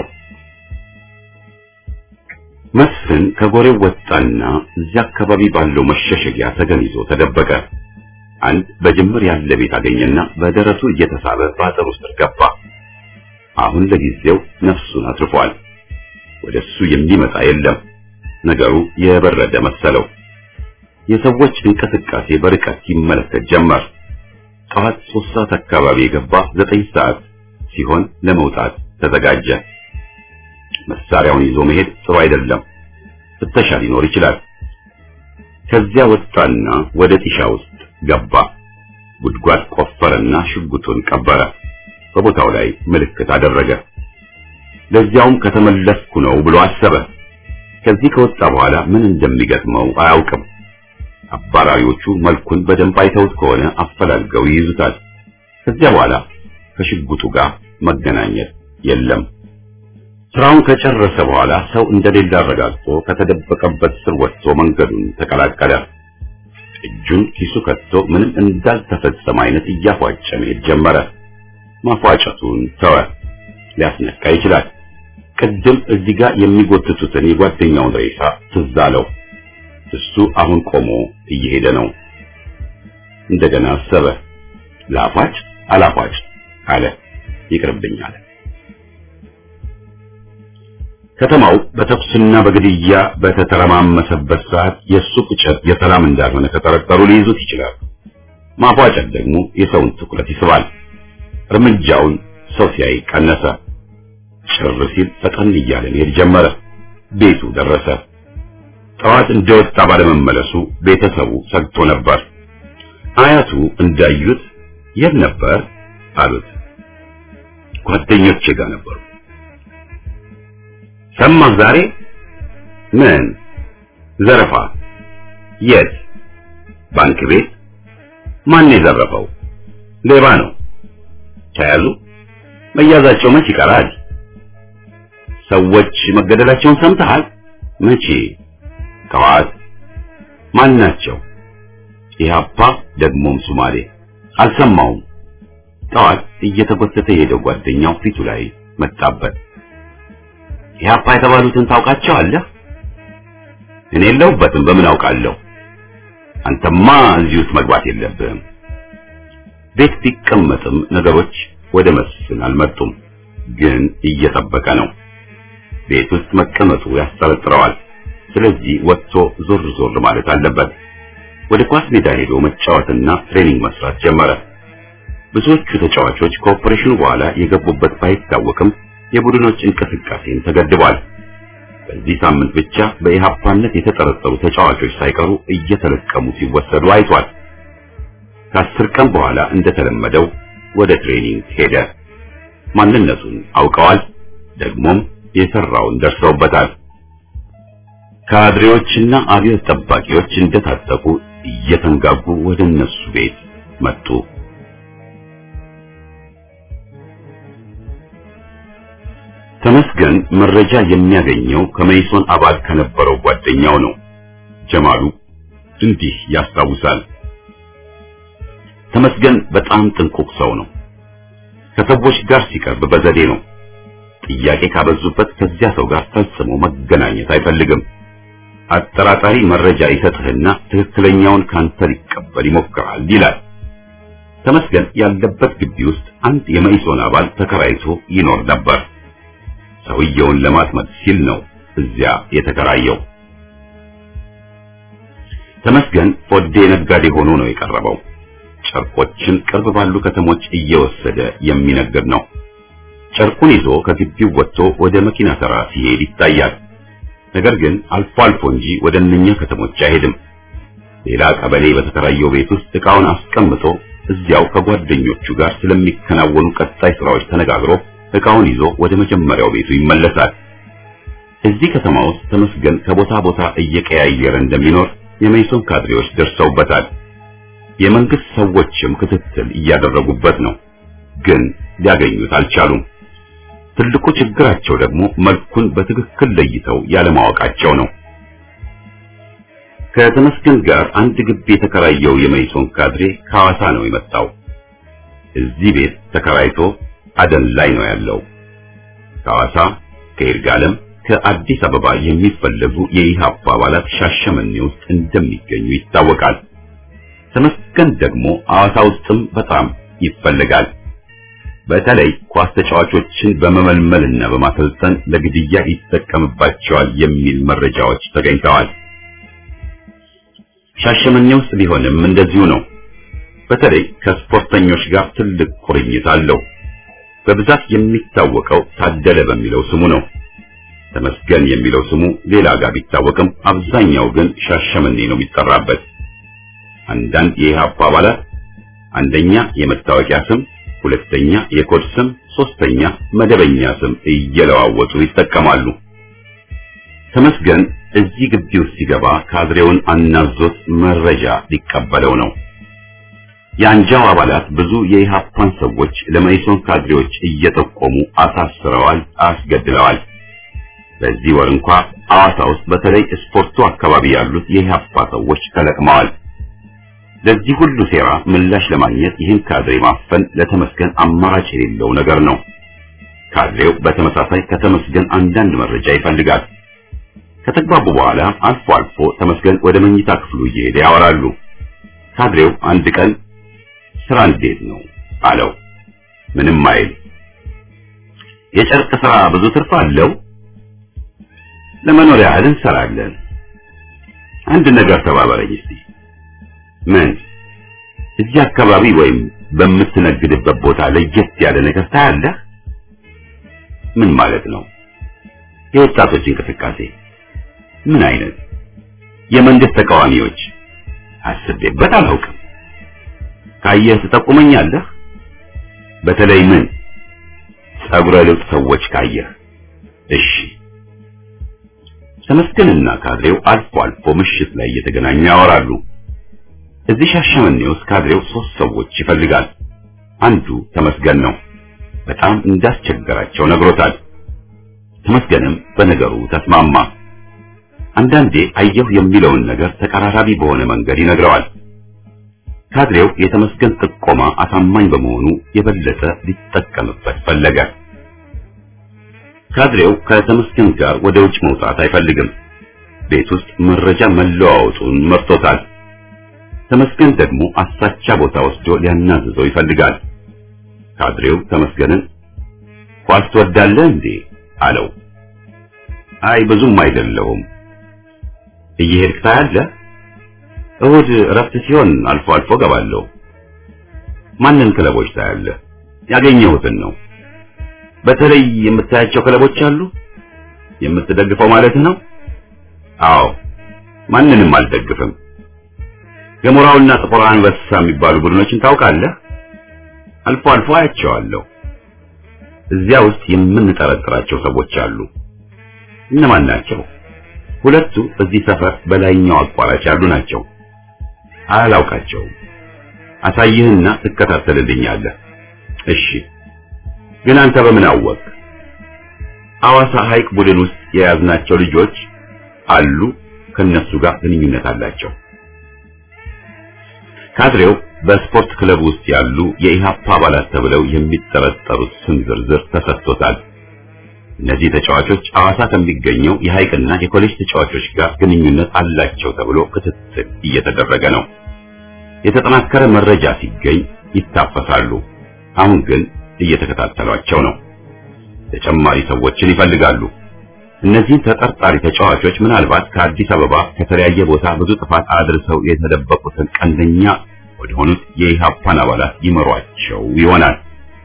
መስፍን ከጎሬው ወጣና እዚያ አካባቢ ባለው መሸሸጊያ ተገንይዞ ተደበቀ። አንድ በጅምር ያለ ቤት አገኘና በደረቱ እየተሳበ ባጠር ውስጥ ገባ። አሁን ለጊዜው ነፍሱን አትርፏል። ወደሱ የሚመጣ የለም። ነገሩ የበረደ መሰለው። የሰዎች እንቅስቃሴ በርቀት ይመለከት ጀመር። ጠዋት ሶስት ሰዓት አካባቢ የገባ ዘጠኝ ሰዓት ሲሆን ለመውጣት ተዘጋጀ። መሳሪያውን ይዞ መሄድ ጥሩ አይደለም፣ ፍተሻ ሊኖር ይችላል። ከዚያ ወጣና ወደ ጢሻ ውስጥ ገባ። ጉድጓድ ቆፈረና ሽጉጡን ቀበረ። በቦታው ላይ ምልክት አደረገ። ለዚያውም ከተመለስኩ ነው ብሎ አሰበ። ከዚህ ከወጣ በኋላ ምን እንደሚገጥመው አያውቅም። አባራሪዎቹ መልኩን በደንብ አይተውት ከሆነ አፈላልገው ይይዙታል። ከዚያ በኋላ ከሽጉጡ ጋር መገናኘት የለም። ስራውን ከጨረሰ በኋላ ሰው እንደሌለ አረጋግጦ ከተደበቀበት ስር ወጥቶ መንገዱን ተቀላቀለ። እጁን ኪሱ ከቶ ምንም እንዳልተፈጸመ አይነት እያፏጨ መሄድ ጀመረ። ማፏጨቱን ተወ። ሊያስነካ ይችላል። ቅድም እዚህ ጋር የሚጎትቱትን የጓደኛውን ሬሳ ትዝ አለው። እሱ አሁን ቆሞ እየሄደ ነው። እንደገና አሰበ። ላፏጭ አላፏጭ አለ። ይቅርብኛል። ከተማው በተኩስና በግድያ በተተረማመሰበት ሰዓት የሱ ቁጭት የሰላም እንዳልሆነ ከጠረጠሩ ሊይዙት ይችላል። ማፏጨት ደግሞ የሰውን ትኩረት ይስባል። እርምጃውን ሰው ሲያይ ቀነሰ። ጭር ሲል ፈጠን እያለ መሄድ ጀመረ። ቤቱ ደረሰ። ጠዋት እንደወጣ ባለመመለሱ ቤተሰቡ ሰግቶ ነበር። አያቱ እንዳዩት የት ነበር አሉት። ጓደኞቼ ጋር ነበሩ። ሰማህ ዛሬ? ምን? ዘረፋ። የት? ባንክ ቤት። ማን የዘረፈው? ሌባ ነው። ተያዙ? መያዛቸው መች ይቀራል? ሰዎች መገደላቸውን ሰምተሃል? መቼ? ጠዋት። ማን ናቸው? ኢህአፓ ደግሞም ሶማሌ። አልሰማውም። ጠዋት እየተጎተተ የሄደው ጓደኛው ፊቱ ላይ መጣበት። ኢህአፓ የተባሉትን ታውቃቸዋለህ? እኔ የለሁበትም። በምን አውቃለሁ? አንተማ እዚህ ውስጥ መግባት የለብህም። ቤት ቢቀመጥም ነገሮች ወደ መስፍን አልመጡም። ግን እየጠበቀ ነው። ቤት ውስጥ መቀመጡ ያስጠረጥረዋል። ስለዚህ ወጥቶ ዞር ዞር ማለት አለበት። ወደ ኳስ ሜዳ ሄዶ መጫወትና ትሬኒንግ መስራት ጀመረ። ብዙዎቹ ተጫዋቾች ከኦፕሬሽኑ በኋላ የገቡበት ባይታወቅም የቡድኖች እንቅስቃሴን ተገድቧል። በዚህ ሳምንት ብቻ በኢህአፓነት የተጠረጠሩ ተጫዋቾች ሳይቀሩ እየተለቀሙ ሲወሰዱ አይቷል። ከአስር ቀን በኋላ እንደተለመደው ወደ ትሬኒንግ ሄደ። ማንነቱን አውቀዋል። ደግሞም የሰራውን ደርሰውበታል። ካድሬዎችና አብዮት ጠባቂዎች እንደታጠቁ እየተንጋጉ ወደ እነሱ ቤት መጡ። ተመስገን መረጃ የሚያገኘው ከመይሶን አባል ከነበረው ጓደኛው ነው። ጀማሉ እንዲህ ያስታውሳል። ተመስገን በጣም ጥንቁቅ ሰው ነው። ከሰዎች ጋር ሲቀርብ በዘዴ ነው። ጥያቄ ካበዙበት ከዚያ ሰው ጋር ፈጽሞ መገናኘት አይፈልግም። አጠራጣሪ መረጃ ይሰጥህና ትክክለኛውን ካንተ ሊቀበል ይሞክራል ይላል። ተመስገን ያለበት ግቢ ውስጥ አንድ የመይሶን አባል ተከራይቶ ይኖር ነበር። ሰውየውን ለማጥመድ ሲል ነው እዚያ የተከራየው። ተመስገን ፎዴ ነጋዴ ሆኖ ነው የቀረበው። ጨርቆችን ቅርብ ባሉ ከተሞች እየወሰደ የሚነግድ ነው። ጨርቁን ይዞ ከግቢው ወጥቶ ወደ መኪና ተራ ሲሄድ ይታያል። ነገር ግን አልፎ አልፎ እንጂ ወደ እነኛ ከተሞች አይሄድም። ሌላ ቀበሌ በተከራየው ቤት ውስጥ ዕቃውን አስቀምጦ እዚያው ከጓደኞቹ ጋር ስለሚከናወኑ ቀጣይ ስራዎች ተነጋግሮ ዕቃውን ይዞ ወደ መጀመሪያው ቤቱ ይመለሳል። እዚህ ከተማ ውስጥ ተመስገን ከቦታ ቦታ እየቀያየረ እንደሚኖር የመይሶን ካድሬዎች ደርሰውበታል። የመንግስት ሰዎችም ክትትል እያደረጉበት ነው። ግን ሊያገኙት አልቻሉም። ትልቁ ችግራቸው ደግሞ መልኩን በትክክል ለይተው ያለማወቃቸው ነው። ከተመስገን ጋር አንድ ግቢ የተከራየው የመይሶን ካድሬ ከሐዋሳ ነው የመጣው። እዚህ ቤት ተከራይቶ አደን ላይ ነው ያለው። ከሐዋሳ፣ ከይርጋለም፣ ከአዲስ አበባ የሚፈለጉ የኢህአፓ አባላት ሻሸመኔ ውስጥ እንደሚገኙ ይታወቃል። ተመስገን ደግሞ ሐዋሳ ውስጥም በጣም ይፈልጋል። በተለይ ኳስ ተጫዋቾችን በመመልመልና በማሰልጠን ለግድያ ይጠቀምባቸዋል የሚል መረጃዎች ተገኝተዋል። ሻሸመኔ ውስጥ ቢሆንም እንደዚሁ ነው። በተለይ ከስፖርተኞች ጋር ትልቅ ቁርኝት አለው። በብዛት የሚታወቀው ታደለ በሚለው ስሙ ነው። ተመስገን የሚለው ስሙ ሌላ ጋር ቢታወቅም አብዛኛው ግን ሻሸመኔ ነው የሚጠራበት። አንዳንድ የኢህአፓ አባላት አንደኛ የመታወቂያ ስም፣ ሁለተኛ የኮድ ስም፣ ሶስተኛ መደበኛ ስም እየለዋወጡ ይጠቀማሉ። ተመስገን እዚህ ግቢ ውስጥ ሲገባ ካድሬውን አናዞት መረጃ ሊቀበለው ነው። የአንጃው አባላት ብዙ የኢህአፓን ሰዎች ለመኢሶን ካድሬዎች እየጠቆሙ አሳስረዋል፣ አስገድለዋል። በዚህ ወር እንኳ ሐዋሳ ውስጥ በተለይ ስፖርቱ አካባቢ ያሉት የኢህአፓ ሰዎች ተለቅመዋል። ለዚህ ሁሉ ሴራ ምላሽ ለማግኘት ይህን ካድሬ ማፈን ለተመስገን አማራጭ የሌለው ነገር ነው። ካድሬው በተመሳሳይ ከተመስገን አንዳንድ መረጃ ይፈልጋል። ከተግባቡ በኋላ አልፎ አልፎ ተመስገን ወደ መኝታ ክፍሉ እየሄደ ያወራሉ። ካድሬው አንድ ቀን ስራ እንዴት ነው አለው። ምንም አይል። የጨርቅ ስራ ብዙ ትርፍ አለው? ለመኖር ያህል እንሰራለን። አንድ ነገር ተባበረኝ እስቲ። ምን? እዚህ አካባቢ ወይም በምትነግድበት ቦታ ለየት ያለ ነገር ታያለህ? ምን ማለት ነው? የወጣቶች እንቅስቃሴ። ምን አይነት? የመንግስት ተቃዋሚዎች? አስቤበት አላውቅም። ካየህ ትጠቁመኛለህ? በተለይ ምን? ጸጉረ ልውጥ ሰዎች ካየህ። እሺ። ተመስገንና ካድሬው አልፎ አልፎ ምሽት ላይ እየተገናኙ ያወራሉ። እዚህ ሻሸመኔ ውስጥ ካድሬው ሶስት ሰዎች ይፈልጋል። አንዱ ተመስገን ነው። በጣም እንዳስቸገራቸው ነግሮታል። ተመስገንም በነገሩ ተስማማ። አንዳንዴ አየሁ የሚለውን ነገር ተቀራራቢ በሆነ መንገድ ይነግረዋል። ካድሬው የተመስገን ጥቆማ አሳማኝ በመሆኑ የበለጠ ሊጠቀምበት ፈለገ። ካድሬው ከተመስገን ጋር ወደ ውጭ መውጣት አይፈልግም። ቤት ውስጥ መረጃ መለዋወጡን መርጦታል። ተመስገን ደግሞ አሳቻ ቦታ ወስዶ ሊያናዝዘው ይፈልጋል። ካድሬው ተመስገንን ኳስ ትወዳለህ እንዴ አለው። አይ ብዙም አይደለሁም። እየሄድክ ታያለህ? እሁድ እረፍት ሲሆን አልፎ አልፎ ገባለሁ። ማንን ክለቦች ታያለህ? ያገኘሁትን ነው። በተለይ የምታያቸው ክለቦች አሉ? የምትደግፈው ማለት ነው? አዎ፣ ማንንም አልደግፍም። ገሞራውና ጥቁር አንበሳ የሚባሉ ቡድኖችን ታውቃለህ? አልፎ አልፎ አያቸዋለሁ። እዚያ ውስጥ የምንጠረጥራቸው ሰዎች አሉ። እነማን ናቸው? ሁለቱ እዚህ ሰፈር በላይኛው አቋራጭ ያሉ ናቸው። አላውቃቸውም። አሳይህና ትከታተልልኛለህ። እሺ። ግን አንተ በምን አወቅ? ሐዋሳ ሐይቅ ቡድን ውስጥ የያዝናቸው ልጆች አሉ፣ ከነሱ ጋር ግንኙነት አላቸው። ካድሬው በስፖርት ክለብ ውስጥ ያሉ የኢሃፓ አባላት ተብለው የሚጠረጠሩት ስም ዝርዝር ተሰጥቶታል። እነዚህ ተጫዋቾች ሐዋሳ ከሚገኘው የሐይቅና የኮሌጅ ተጫዋቾች ጋር ግንኙነት አላቸው ተብሎ ክትትል እየተደረገ ነው። የተጠናከረ መረጃ ሲገኝ ይታፈሳሉ። አሁን ግን እየተከታተሏቸው ነው። ተጨማሪ ሰዎችን ይፈልጋሉ። እነዚህ ተጠርጣሪ ተጫዋቾች ምናልባት ከአዲስ አበባ ከተለያየ ቦታ ብዙ ጥፋት አድርሰው የተደበቁትን ቀንደኛ ወደሆኑት የኢሃፓን አባላት ይመሯቸው ይሆናል።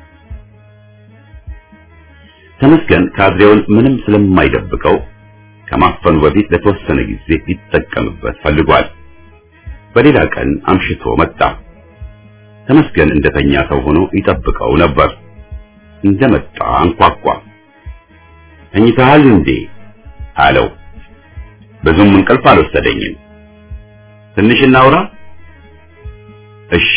ተመስገን ካድሬውን ምንም ስለማይደብቀው ከማፈኑ በፊት ለተወሰነ ጊዜ ሊጠቀምበት ፈልጓል። በሌላ ቀን አምሽቶ መጣ። ተመስገን እንደተኛ ሰው ሆኖ ይጠብቀው ነበር። እንደመጣ አንኳኳ። ተኝተሃል እንዴ አለው። ብዙም እንቅልፍ አልወሰደኝም። ትንሽ እናውራ? እሺ።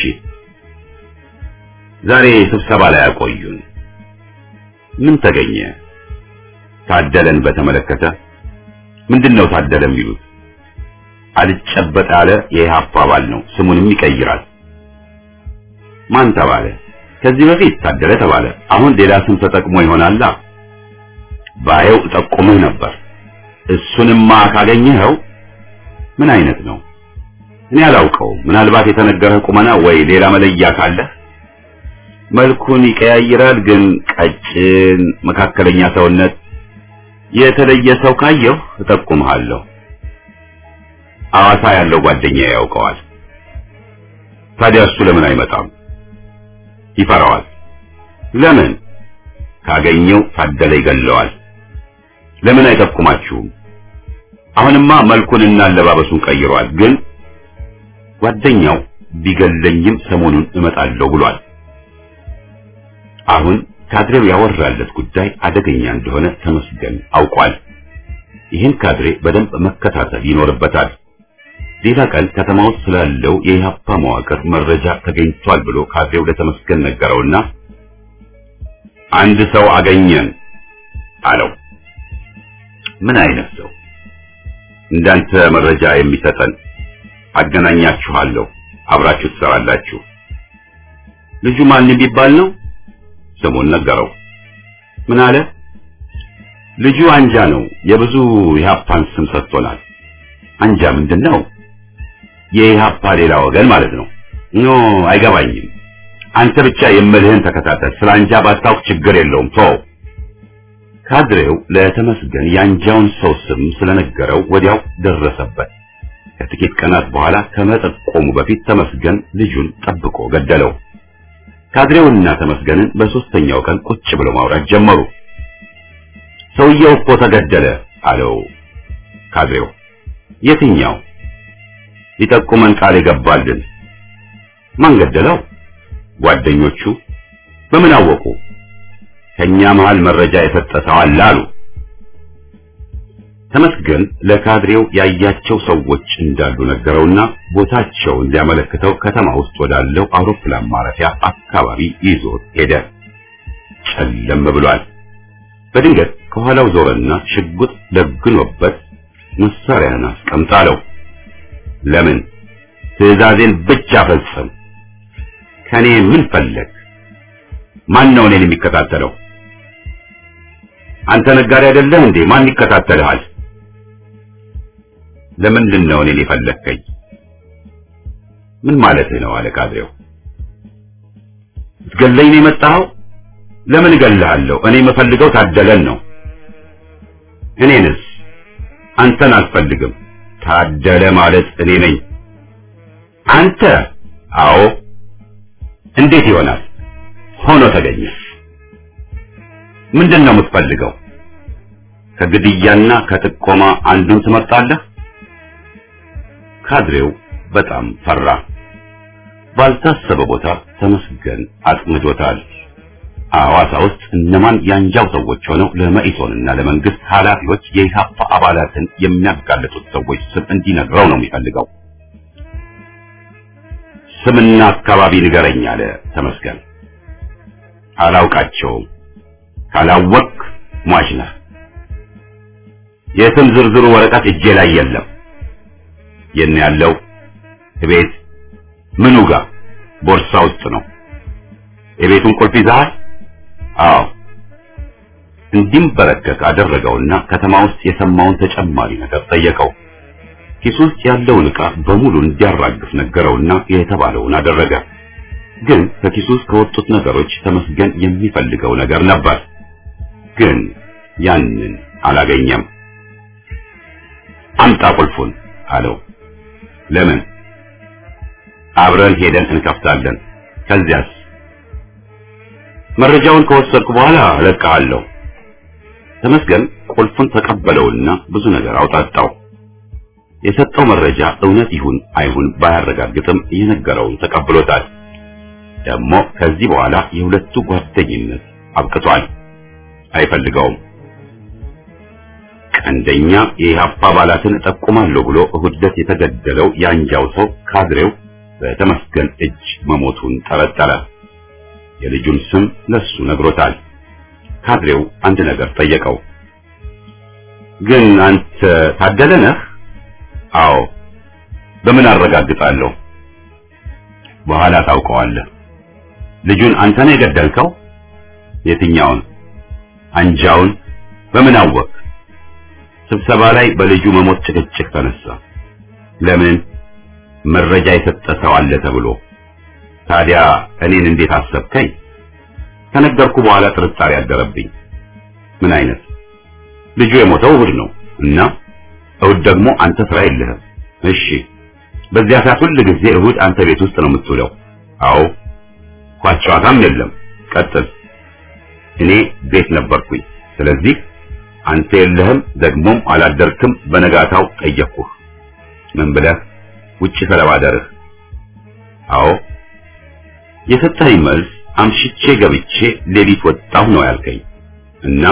ዛሬ ስብሰባ ላይ አቆዩን። ምን ተገኘ? ታደለን በተመለከተ። ምንድነው ታደለ የሚሉት? አልጨበጥ ያለ የኢሃፓ አባል ነው። ስሙንም ይቀይራል። ማን ተባለ? ከዚህ በፊት ታደለ ተባለ። አሁን ሌላ ስም ተጠቅሞ ይሆናል። ባየው ጠቁመህ ነበር። እሱንማ ካገኘኸው ምን አይነት ነው? እኔ አላውቀውም። ምናልባት የተነገረህ ቁመና ወይ ሌላ መለያ ካለ። መልኩን ይቀያይራል፣ ግን ቀጭን መካከለኛ ሰውነት። የተለየ ሰው ካየሁ እጠቁምሃለሁ። ሐዋሳ ያለው ጓደኛዬ ያውቀዋል። ታዲያ እሱ ለምን አይመጣም? ይፈራዋል። ለምን? ካገኘው ታደለ ይገለዋል። ለምን አይጠቁማችሁም? አሁንማ መልኩንና አለባበሱን ቀይሯል፣ ግን ጓደኛው ቢገለኝም ሰሞኑን እመጣለሁ ብሏል። አሁን ካድሬው ያወራለት ጉዳይ አደገኛ እንደሆነ ተመስገን አውቋል። ይህን ካድሬ በደንብ መከታተል ይኖርበታል። ሌላ ቀን ከተማ ውስጥ ስላለው የኢህአፓ መዋቅር መረጃ ተገኝቷል ብሎ ካድሬው ለተመስገን ነገረውና አንድ ሰው አገኘን አለው። ምን አይነት ሰው? እንዳንተ መረጃ የሚሰጠን። አገናኛችኋለሁ፣ አብራችሁ ትሰራላችሁ። ልጁ ማን ቢባል ነው? ስሙን ነገረው። ምን አለ? ልጁ አንጃ ነው። የብዙ ኢህአፓን ስም ሰጥቶናል። አንጃ ምንድነው? የኢህአፓ ሌላ ወገን ማለት ነው። ኖ አይገባኝም። አንተ ብቻ የምልህን ተከታተል። ስለ አንጃ ባታውቅ ችግር የለውም ተው። ካድሬው ለተመስገን የአንጃውን ሰው ስም ስለነገረው ወዲያው ደረሰበት። ከጥቂት ቀናት በኋላ ከመጠቆሙ በፊት ተመስገን ልጁን ጠብቆ ገደለው። ካድሬውና ተመስገንን በሶስተኛው ቀን ቁጭ ብለው ማውራት ጀመሩ። ሰውየው እኮ ተገደለ አለው ካድሬው። የትኛው? ሊጠቁመን ቃል የገባልን። ማን ገደለው? ጓደኞቹ። በምን አወቁ? ከኛ መሃል መረጃ የሰጠ ሰው አለ አሉ። ተመስገን ለካድሬው ያያቸው ሰዎች እንዳሉ ነገረውና ቦታቸውን ሊያመለክተው ከተማ ውስጥ ወዳለው አውሮፕላን ማረፊያ አካባቢ ይዞት ሄደ። ጨለም ብሏል። በድንገት ከኋላው ዞረና ሽጉጥ ለግኖበት መሳሪያን አስቀምጣለው። ለምን? ትዕዛዜን ብቻ ፈጽም። ከኔ ምን ፈለግ? ማን ነው እኔን የሚከታተለው? አንተ ነጋዴ አይደለህ እንዴ? ማን ይከታተልሃል? ለምንድን ነው እኔን የፈለከኝ? ምን ማለት ነው? አለ ካድሬው። ትገለኝ ነው የመጣኸው? ለምን እገልሃለሁ? እኔ የምፈልገው ታደለን ነው። እኔንስ? አንተን አልፈልግም። ታደለ ማለት እኔ ነኝ። አንተ? አዎ። እንዴት ይሆናል? ሆኖ ተገኘ። ምንድነው የምትፈልገው? ከግድያና ከጥቆማ አንዱን ትመርጣለህ? ካድሬው በጣም ፈራ። ባልታሰበ ቦታ ተመስገን አጥምዶታል። ሐዋሳ ውስጥ እነማን ያንጃው ሰዎች ሆነው ለመኢሶንና ለመንግስት ኃላፊዎች የኢህአፓ አባላትን የሚያጋልጡት ሰዎች ስም እንዲነግረው ነው የሚፈልገው። ስምና አካባቢ ንገረኝ አለ ተመስገን። አላውቃቸውም። ካላወቅ ሟች ነህ። የስም ዝርዝሩ ወረቀት እጄ ላይ የለም። የኔ ያለው ቤት ምኑ ጋር? ቦርሳ ውስጥ ነው። የቤቱን ቁልፍ ይዘሃል? አዎ። እንዲንበረከክ አደረገውና ከተማ ውስጥ የሰማውን ተጨማሪ ነገር ጠየቀው። ኪሱ ውስጥ ያለውን ዕቃ በሙሉ እንዲያራግፍ ነገረውና የተባለውን አደረገ። ግን ከኪሱ ውስጥ ከወጡት ነገሮች ተመስገን የሚፈልገው ነገር ነበር። ግን ያንን አላገኘም። አምጣ ቁልፉን አለው። ለምን? አብረን ሄደን እንከፍታለን። ከዚያስ? መረጃውን ከወሰድኩ በኋላ እለቅሃለሁ። ተመስገን ቁልፉን ተቀበለውና ብዙ ነገር አውጣጣው። የሰጠው መረጃ እውነት ይሁን አይሁን ባያረጋግጥም የነገረውን ተቀብሎታል። ደግሞ ከዚህ በኋላ የሁለቱ ጓደኝነት አብቅቷል። አይፈልገውም። ቀንደኛ የኢህአፓ አባላትን ጠቁማለሁ ብሎ እሁድ ዕለት የተገደለው ያንጃው ሰው ካድሬው በተመስገን እጅ መሞቱን ጠረጠረ። የልጁን ስም ለሱ ነግሮታል። ካድሬው አንድ ነገር ጠየቀው። ግን አንተ ታደለ ነህ? አዎ። በምን አረጋግጣለሁ? በኋላ ታውቀዋለህ። ልጁን አንተ ነህ የገደልከው? የትኛውን? አንጃውን። በምን አወቅ? ስብሰባ ላይ በልጁ መሞት ጭቅጭቅ ተነሳ። ለምን? መረጃ የሰጠ ሰው አለ ተብሎ። ታዲያ እኔን እንዴት አሰብከኝ? ከነገርኩ በኋላ ጥርጣሬ ያደረብኝ። ምን አይነት? ልጁ የሞተው እሑድ ነው እና እሑድ ደግሞ አንተ ስራ የለህም። እሺ፣ በዚያ ሰዓት ሁሉ ጊዜ እሑድ አንተ ቤት ውስጥ ነው የምትውለው? አዎ። ኳስ ጨዋታም የለም? ቀጥል። እኔ ቤት ነበርኩኝ። ስለዚህ አንተ የለህም፣ ደግሞም አላደርክም። በነጋታው ጠየቅኩህ። ምን ብለህ? ውጪ ስለማደርህ። አዎ። የሰጠኸኝ መልስ አምሽቼ ገብቼ ሌሊት ወጣሁ ነው ያልከኝ እና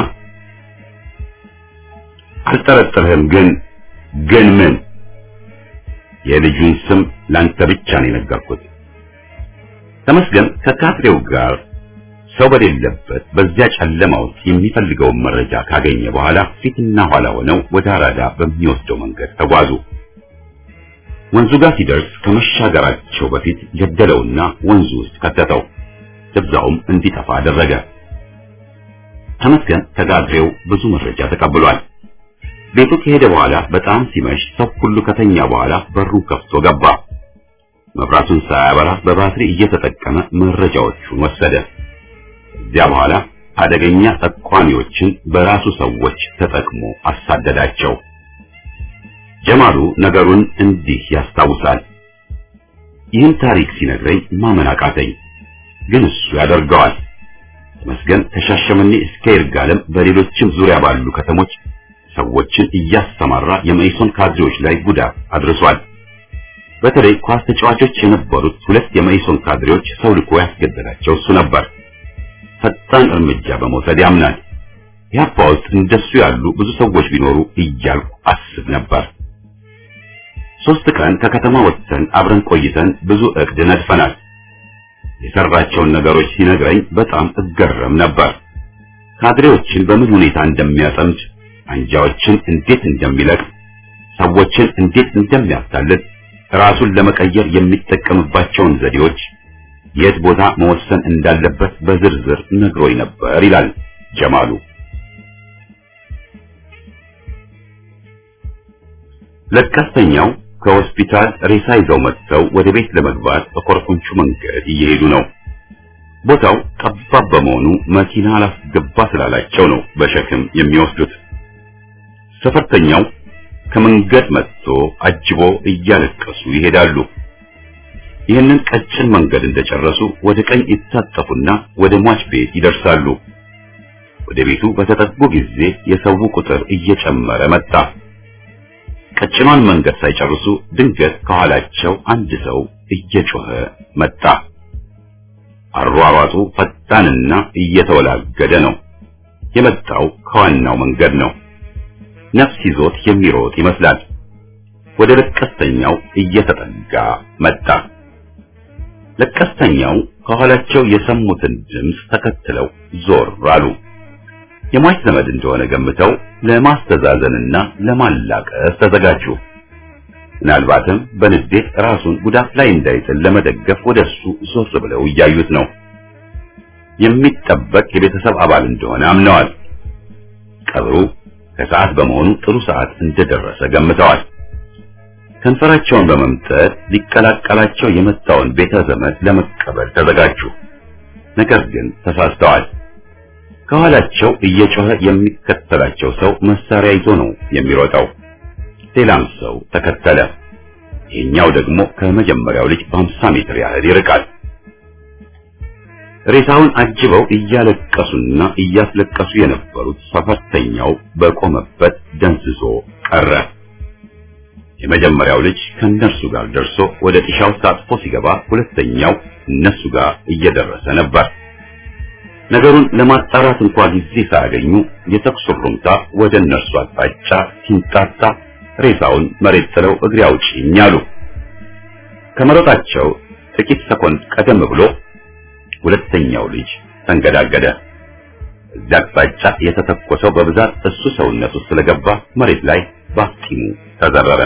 አልጠረጠርህም። ግን ግን ምን? የልጁን ስም ላንተ ብቻ ነው የነገርኩት። ተመስገን ከካድሬው ጋር ሰው በሌለበት በዚያ ጨለማ ውስጥ የሚፈልገውን መረጃ ካገኘ በኋላ ፊትና ኋላ ሆነው ወደ አራዳ በሚወስደው መንገድ ተጓዙ። ወንዙ ጋር ሲደርስ ከመሻገራቸው በፊት ገደለውና ወንዙ ውስጥ ከተተው። ደብዛውም እንዲጠፋ አደረገ። ተመስገን ከካድሬው ብዙ መረጃ ተቀብሏል። ቤቱ ከሄደ በኋላ በጣም ሲመሽ ሰው ሁሉ ከተኛ በኋላ በሩን ከፍቶ ገባ። መብራቱን ሳያበራ በባትሪ እየተጠቀመ መረጃዎቹን ወሰደ። እዚያ በኋላ አደገኛ ጠቋሚዎችን በራሱ ሰዎች ተጠቅሞ አሳደዳቸው። ጀማሉ ነገሩን እንዲህ ያስታውሳል። ይህን ታሪክ ሲነግረኝ ማመን አቃተኝ፣ ግን እሱ ያደርገዋል። ተመስገን ከሻሸመኔ እስከ ይርጋለም በሌሎችም ዙሪያ ባሉ ከተሞች ሰዎችን እያስተማራ የመኢሶን ካድሬዎች ላይ ጉዳት አድርሷል። በተለይ ኳስ ተጫዋቾች የነበሩት ሁለት የመኢሶን ካድሬዎች ሰው ልኮ ያስገደላቸው እሱ ነበር። ፈጣን እርምጃ በመውሰድ ያምናል። ያፓ ውስጥ እንደሱ ያሉ ብዙ ሰዎች ቢኖሩ እያልኩ አስብ ነበር። ሶስት ቀን ከከተማ ወጥተን አብረን ቆይተን ብዙ እቅድ ነድፈናል። የሰራቸውን ነገሮች ሲነግረኝ በጣም እገረም ነበር። ካድሬዎችን በምን ሁኔታ እንደሚያጠምድ፣ አንጃዎችን እንዴት እንደሚለቅ፣ ሰዎችን እንዴት እንደሚያታልል፣ ራሱን ለመቀየር የሚጠቀምባቸውን ዘዴዎች፣ የት ቦታ መወሰን እንዳለበት በዝርዝር ነግሮኝ ነበር ይላል ጀማሉ። ለቀስተኛው ከሆስፒታል ሬሳ ይዘው መጥተው ወደ ቤት ለመግባት በኮረኮንቹ መንገድ እየሄዱ ነው። ቦታው ጠባብ በመሆኑ መኪና አላስገባ ስላላቸው ነው በሸክም የሚወስዱት። ሰፈርተኛው ከመንገድ መጥቶ አጅቦ እያለቀሱ ይሄዳሉ። ይህንን ቀጭን መንገድ እንደጨረሱ ወደ ቀኝ ይታጠፉና ወደ ሟች ቤት ይደርሳሉ። ወደ ቤቱ በተጠጉ ጊዜ የሰው ቁጥር እየጨመረ መጣ። ቀጭኗን መንገድ ሳይጨርሱ ድንገት ከኋላቸው አንድ ሰው እየጮኸ መጣ። አሯሯጡ ፈጣንና እየተወላገደ ነው። የመጣው ከዋናው መንገድ ነው። ነፍስ ይዞት የሚሮጥ ይመስላል። ወደ ለቀስተኛው እየተጠጋ መጣ። ለቀስተኛው ከኋላቸው የሰሙትን ድምፅ ተከትለው ዞር አሉ። የሟች ዘመድ እንደሆነ ገምተው ለማስተዛዘንና ለማላቀስ ተዘጋጁ። ምናልባትም በንዴት ራሱን ጉዳት ላይ እንዳይጥል ለመደገፍ ወደሱ ዞር ብለው እያዩት ነው። የሚጠበቅ የቤተሰብ አባል እንደሆነ አምነዋል። ቀብሩ ከሰዓት በመሆኑ ጥሩ ሰዓት እንደደረሰ ገምተዋል። ከንፈራቸውን በመምጠጥ ሊቀላቀላቸው የመጣውን ቤተ ዘመድ ለመቀበል ተዘጋጁ። ነገር ግን ተሳስተዋል። ከኋላቸው እየጮኸ የሚከተላቸው ሰው መሳሪያ ይዞ ነው የሚሮጠው። ሌላም ሰው ተከተለ። ይህኛው ደግሞ ከመጀመሪያው ልጅ በአምሳ ሜትር ያህል ይርቃል። ሬሳውን አጅበው እያለቀሱና እያስለቀሱ የነበሩት ሰፈርተኛው በቆመበት ደንዝዞ ቀረ። የመጀመሪያው ልጅ ከነሱ ጋር ደርሶ ወደ ጢሻው ታጥፎ ሲገባ ሁለተኛው እነሱ ጋር እየደረሰ ነበር። ነገሩን ለማጣራት እንኳን ጊዜ ሳያገኙ የተኩስ ሩምታ ወደ እነርሱ አቅጣጫ ሲንጣጣ ሬሳውን መሬት ጥለው እግሬ አውጪኝ አሉ። ከመሮጣቸው ጥቂት ሰኮንድ ቀደም ብሎ ሁለተኛው ልጅ ተንገዳገደ። እዚያ አቅጣጫ የተተኮሰው በብዛት እሱ ሰውነቱ ስለገባ መሬት ላይ ባፍጢሙ ተዘረረ።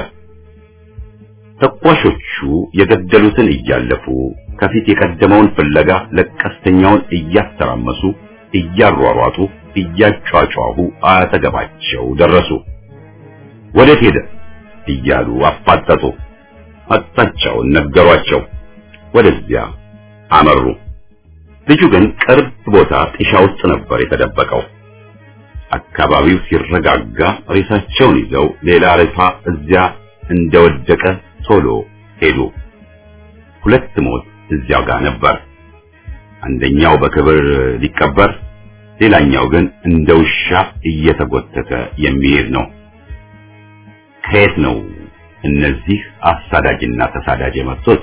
ተኳሾቹ የገደሉትን እያለፉ ከፊት የቀደመውን ፍለጋ ለቀስተኛውን እያተራመሱ እያሯሯጡ እያጫጫሁ አጠገባቸው ደረሱ። ወዴት ሄደ እያሉ አፋጠጡ። አቅጣጫውን ነገሯቸው። ወደዚያ አመሩ። ልጁ ግን ቅርብ ቦታ ጢሻ ውስጥ ነበር የተደበቀው። አካባቢው ሲረጋጋ ሬሳቸውን ይዘው ሌላ ሬሳ እዚያ እንደወደቀ ቶሎ ሄዱ። ሁለት ሞት እዚያው ጋር ነበር። አንደኛው በክብር ሊቀበር፣ ሌላኛው ግን እንደ ውሻ እየተጎተተ የሚሄድ ነው። ከየት ነው እነዚህ አሳዳጅና ተሳዳጅ የመጡት?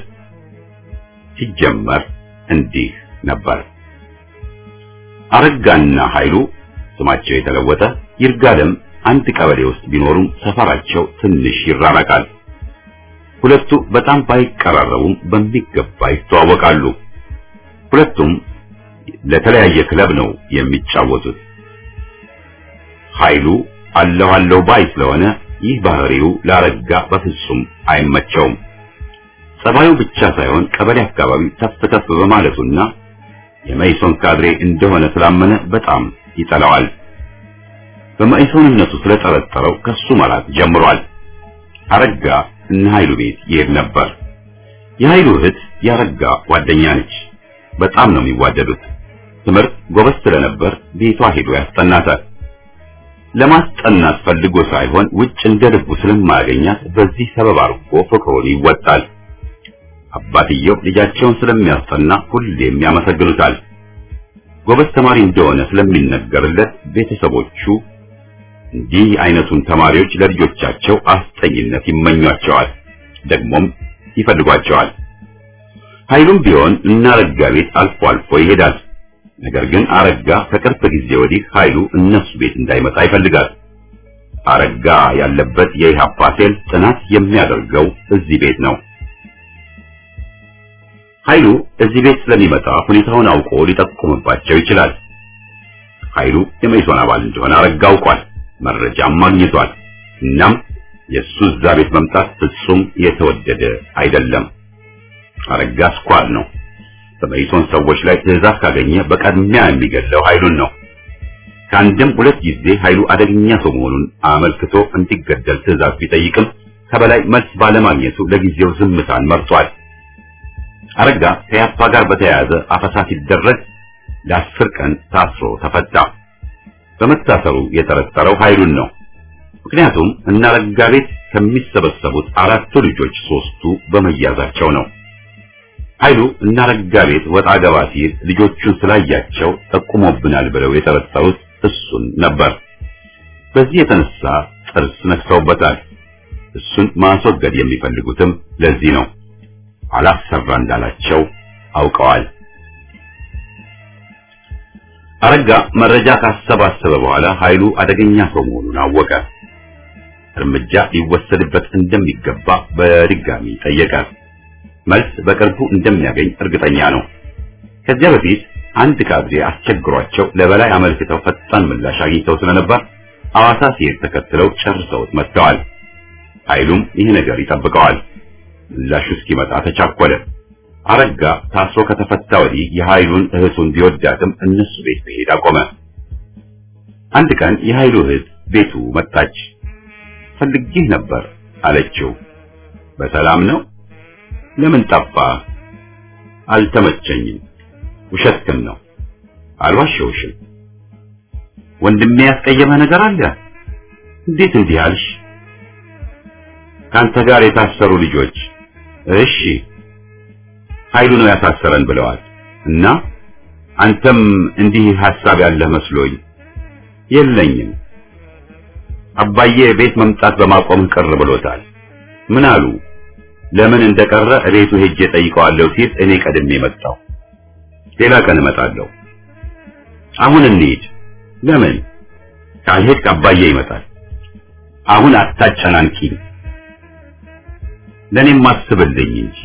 ሲጀመር እንዲህ ነበር። አረጋና ኃይሉ ስማቸው የተለወጠ ይርጋለም አንድ ቀበሌ ውስጥ ቢኖሩም ሰፈራቸው ትንሽ ይራራቃል። ሁለቱ በጣም ባይቀራረቡም በሚገባ ይተዋወቃሉ። ሁለቱም ለተለያየ ክለብ ነው የሚጫወቱት። ኃይሉ አለሁ አለሁ ባይ ስለሆነ ይህ ባህሪው ላረጋ በፍጹም አይመቸውም። ጸባዩ ብቻ ሳይሆን ቀበሌ አካባቢ ተፍ ተፍ በማለቱና የመይሶን ካድሬ እንደሆነ ስላመነ በጣም ይጠላዋል። በመይሶንነቱ ስለጠረጠረው ከሱ መራቅ ጀምሯል። አረጋ እነ ኃይሉ ቤት ይሄድ ነበር። የኃይሉ እህት ያረጋ ጓደኛ ነች። በጣም ነው የሚዋደዱት። ትምህርት ጎበዝ ስለነበር ቤቷ ሄዶ ያስጠናታል። ለማስጠናት ፈልጎ ሳይሆን ውጭ እንደ ልቡ ስለማያገኛት በዚህ ሰበብ አድርጎ ፍቅሩን ይወጣል። አባትየው ልጃቸውን ስለሚያስጠና ሁሌም ያመሰግኑታል። ጎበዝ ተማሪ እንደሆነ ስለሚነገርለት ቤተሰቦቹ እንዲህ አይነቱን ተማሪዎች ለልጆቻቸው አስጠኝነት ይመኟቸዋል፣ ደግሞም ይፈልጓቸዋል። ኃይሉም ቢሆን እና አረጋ ቤት አልፎ አልፎ ይሄዳል። ነገር ግን አረጋ ከቅርብ ጊዜ ወዲህ ኃይሉ እነሱ ቤት እንዳይመጣ ይፈልጋል። አረጋ ያለበት የኢሃፓ ሴል ጥናት የሚያደርገው እዚህ ቤት ነው። ኃይሉ እዚህ ቤት ስለሚመጣ ሁኔታውን አውቆ ሊጠቁምባቸው ይችላል። ኃይሉ የመይሶን አባል እንደሆነ አረጋ አውቋል፣ መረጃም ማግኘቷል። እናም የሱ እዛ ቤት መምጣት ፍጹም የተወደደ አይደለም። አረጋ ስኳር ነው። በመይሶን ሰዎች ላይ ትዕዛዝ ካገኘ በቀድሚያ የሚገድለው ኃይሉን ነው። ከአንድም ሁለት ጊዜ ኃይሉ አደገኛ ሰው መሆኑን አመልክቶ እንዲገደል ትዕዛዝ ቢጠይቅም ከበላይ መልስ ባለማግኘቱ ለጊዜው ዝምታን መርጧል። አረጋ ከያፓ ጋር በተያያዘ አፈሳ ሲደረግ ለአስር ቀን ታስሮ ተፈታ። በመታሰሩ የጠረጠረው ኃይሉን ነው። ምክንያቱም እና አረጋ ቤት ከሚሰበሰቡት አራቱ ልጆች ሶስቱ በመያዛቸው ነው። ኃይሉ እና አረጋ ቤት ወጣ ገባ ሲል ልጆቹን ስላያቸው ጠቁሞብናል ብለው የጠረጠሩት እሱን ነበር። በዚህ የተነሳ ጥርስ ነክሰውበታል። እሱን ማስወገድ የሚፈልጉትም ለዚህ ነው። አላሰራ እንዳላቸው አውቀዋል። አረጋ መረጃ ካሰባሰበ በኋላ ኃይሉ አደገኛ ሰው መሆኑን አወቀ። እርምጃ ሊወሰድበት እንደሚገባ በድጋሚ ጠየቀ። መልስ በቅርቡ እንደሚያገኝ እርግጠኛ ነው። ከዚያ በፊት አንድ ካድሬ አስቸግሯቸው ለበላይ አመልክተው ፈጣን ምላሽ አግኝተው ስለነበር ሐዋሳ ሲሄድ ተከትለው ጨርሰውት መጥተዋል። ኃይሉም ይህ ነገር ይጠብቀዋል። ምላሹ እስኪመጣ ተቻኮለ። አረጋ ታስሮ ከተፈታ ወዲህ የኃይሉን እህቱን ቢወዳትም እነሱ ቤት መሄድ አቆመ። አንድ ቀን የኃይሉ እህት ቤቱ መጣች። ፈልጌህ ነበር አለችው። በሰላም ነው? ለምን ጠፋ? አልተመቸኝም። ውሸትክን ነው። አልዋሸውሽም። ወንድሜ ያስቀየመህ ነገር አለ? እንዴት እንዲህ አልሽ? ካንተ ጋር የታሰሩ ልጆች እሺ ኃይሉ ነው ያሳሰረን ብለዋል እና አንተም እንዲህ ሐሳብ ያለህ መስሎኝ የለኝም። አባዬ ቤት መምጣት በማቆም ቅር ብሎታል። ምን አሉ? ለምን እንደቀረ እቤቱ ሄጄ ጠይቀዋለሁ ሲል እኔ ቀድሜ መጣሁ። ሌላ ቀን እመጣለሁ። አሁን እንሂድ። ለምን? ካልሄድክ አባዬ ይመጣል። አሁን አታጨናንቂኝ። ለኔም ማስብልኝ እንጂ።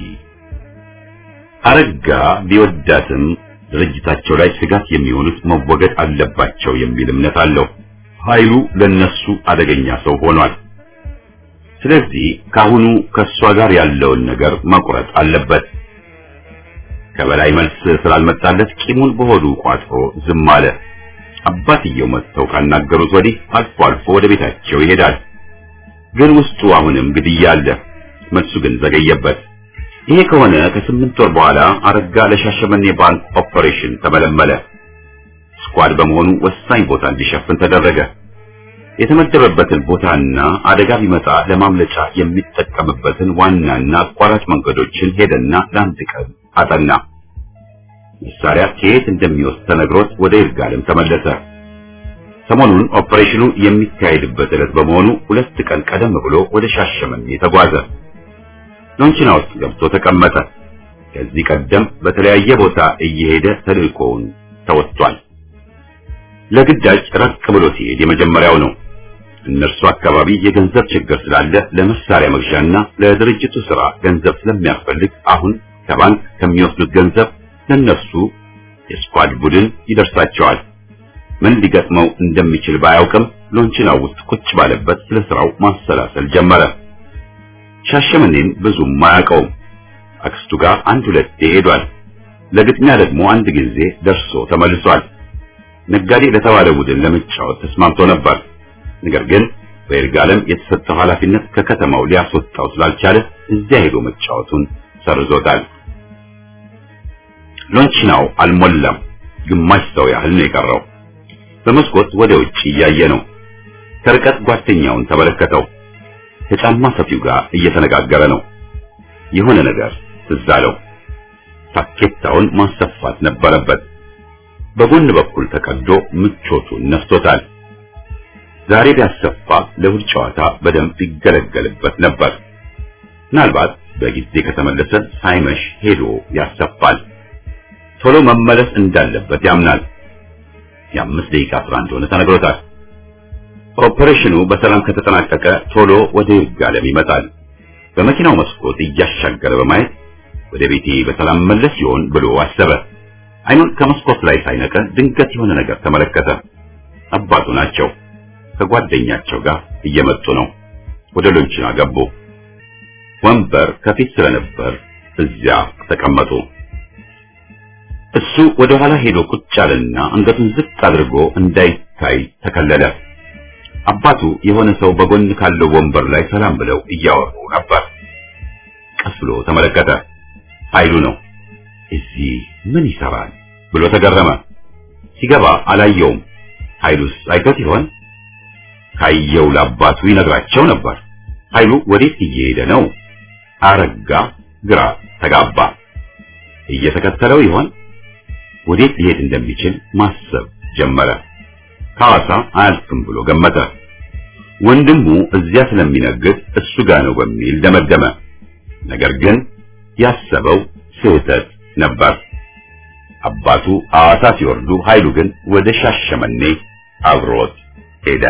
አረጋ ቢወዳትም ድርጅታቸው ላይ ስጋት የሚሆኑት መወገድ አለባቸው የሚል እምነት አለው። ኃይሉ ለነሱ አደገኛ ሰው ሆኗል። ስለዚህ ካሁኑ ከሷ ጋር ያለውን ነገር መቁረጥ አለበት። ከበላይ መልስ ስላልመጣለት ቂሙን በሆዱ ቋጥሮ ዝም አለ። አባትየው መጥተው ካናገሩት ወዲህ አልፎ አልፎ ወደ ቤታቸው ይሄዳል። ግን ውስጡ አሁንም ግድያ አለ። መልሱ ግን ዘገየበት። ይሄ ከሆነ ከስምንት ወር በኋላ አረጋ ለሻሸመኔ ባንክ ኦፐሬሽን ተመለመለ። ስኳድ በመሆኑ ወሳኝ ቦታ እንዲሸፍን ተደረገ። የተመደበበትን ቦታና አደጋ ቢመጣ ለማምለጫ የሚጠቀምበትን ዋናና አቋራጭ መንገዶችን ሄደና ለአንድ ቀን አጠና። መሳሪያ ከየት እንደሚወስድ ተነግሮት ወደ ይርጋለም ተመለሰ። ሰሞኑን ኦፐሬሽኑ የሚካሄድበት ዕለት በመሆኑ ሁለት ቀን ቀደም ብሎ ወደ ሻሸመኔ ተጓዘ። ሎንቺና ውስጥ ገብቶ ተቀመጠ። ከዚህ ቀደም በተለያየ ቦታ እየሄደ ተልእኮውን ተወጥቷል። ለግዳጅ ራቅ ብሎ ሲሄድ የመጀመሪያው ነው። እነርሱ አካባቢ የገንዘብ ችግር ስላለ ለመሳሪያ መግዣና ለድርጅቱ ስራ ገንዘብ ስለሚያስፈልግ አሁን ከባንክ ከሚወስዱት ገንዘብ ለነሱ የስኳድ ቡድን ይደርሳቸዋል። ምን ሊገጥመው እንደሚችል ባያውቅም ሎንቺናው ውስጥ ቁጭ ባለበት ስለ ስራው ማሰላሰል ጀመረ። ሻሸመኔን ብዙም አያውቀውም። አክስቱ ጋር አንድ ሁለቴ ሄዷል። ለግጥሚያ ደግሞ አንድ ጊዜ ደርሶ ተመልሷል። ነጋዴ ለተባለ ቡድን ለመጫወት ተስማምቶ ነበር። ነገር ግን በይርጋለም የተሰጠው ኃላፊነት ከከተማው ሊያስወጣው ስላልቻለ እዚያ ሄዶ መጫወቱን ሰርዞታል። ሎንቺናው አልሞላም። ግማሽ ሰው ያህል ነው የቀረው። በመስኮት ወደ ውጭ እያየ ነው። ከርቀት ጓደኛውን ተመለከተው። ከጫማ ሰፊው ጋር እየተነጋገረ ነው። የሆነ ነገር ትዝ አለው። ታኬታውን ማሰፋት ነበረበት። በጎን በኩል ተቀዶ ምቾቱን ነስቶታል። ዛሬ ቢያሰፋ ለእሑድ ጨዋታ በደንብ ይገለገልበት ነበር። ምናልባት በጊዜ ከተመለሰ ሳይመሽ ሄዶ ያሰፋል። ቶሎ መመለስ እንዳለበት ያምናል። የአምስት ደቂቃ ስራ እንደሆነ ተነግሮታል። ኦፐሬሽኑ በሰላም ከተጠናቀቀ ቶሎ ወደ ይርጋለም ይመጣል። በመኪናው መስኮት እያሻገረ በማየት ወደ ቤቴ በሰላም መለስ ይሆን ብሎ አሰበ። አይኑን ከመስኮት ላይ ሳይነቀ ድንገት የሆነ ነገር ተመለከተ። አባቱ ናቸው። ከጓደኛቸው ጋር እየመጡ ነው። ወደ ሎንቺና ገቡ። ወንበር ከፊት ስለነበር እዚያ ተቀመጡ። እሱ ወደ ኋላ ሄዶ ቁጭ አለና አንገቱን ዝቅ አድርጎ እንዳይታይ ተከለለ። አባቱ የሆነ ሰው በጎን ካለው ወንበር ላይ ሰላም ብለው እያወሩ ነበር። ቀስ ብሎ ተመለከተ። ኃይሉ ነው። እዚህ ምን ይሰራል ብሎ ተገረመ። ሲገባ አላየውም። ኃይሉስ አይቶት ይሆን? ካየው ለአባቱ ይነግራቸው ነበር። ኃይሉ ወዴት እየሄደ ነው? አረጋ ግራ ተጋባ። እየተከተለው ይሆን? ወዴት ሊሄድ እንደሚችል ማሰብ ጀመረ። ከሐዋሳ አያልፍም ብሎ ገመተ። ወንድሙ እዚያ ስለሚነግድ እሱ ጋር ነው በሚል ደመደመ። ነገር ግን ያሰበው ስህተት ነበር። አባቱ ሐዋሳ ሲወርዱ ኃይሉ ግን ወደ ሻሸመኔ አብሮት ሄደ።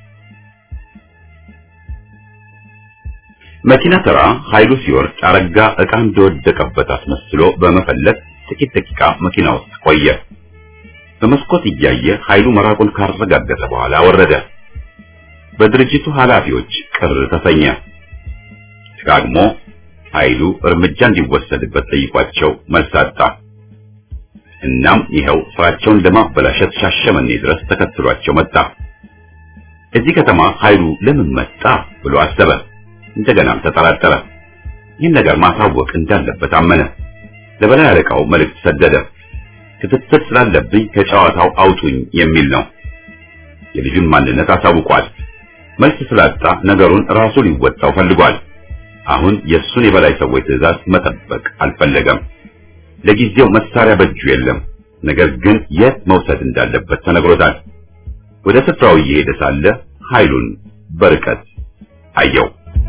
መኪና ተራ ኃይሉ ሲወርድ አረጋ ዕቃ እንደወደቀበት አስመስሎ በመፈለግ ጥቂት ደቂቃ መኪና ውስጥ ቆየ። በመስኮት እያየ ኃይሉ መራቁን ካረጋገጠ በኋላ ወረደ። በድርጅቱ ኃላፊዎች ቅር ተሰኘ። ደግሞ ኃይሉ እርምጃ እንዲወሰድበት ጠይቋቸው መልስ አጣ። እናም ይኸው ስራቸውን ለማበላሸት ሻሸመኔ ድረስ ተከትሏቸው መጣ። እዚህ ከተማ ኃይሉ ለምን መጣ ብሎ አሰበ። እንደገናም ተጠራጠረ። ይህን ነገር ማሳወቅ እንዳለበት አመነ። ለበላይ አለቃው መልእክት ሰደደ። ክትትል ስላለብኝ ከጨዋታው አውጡኝ የሚል ነው። የልጁን ማንነት አሳውቋል። መልስ ስላጣ ነገሩን ራሱ ሊወጣው ፈልጓል። አሁን የሱን የበላይ ሰዎች ትዕዛዝ መጠበቅ አልፈለገም። ለጊዜው መሳሪያ በእጁ የለም። ነገር ግን የት መውሰድ እንዳለበት ተነግሮታል። ወደ ስፍራው እየሄደ ሳለ ኃይሉን በርቀት አየው።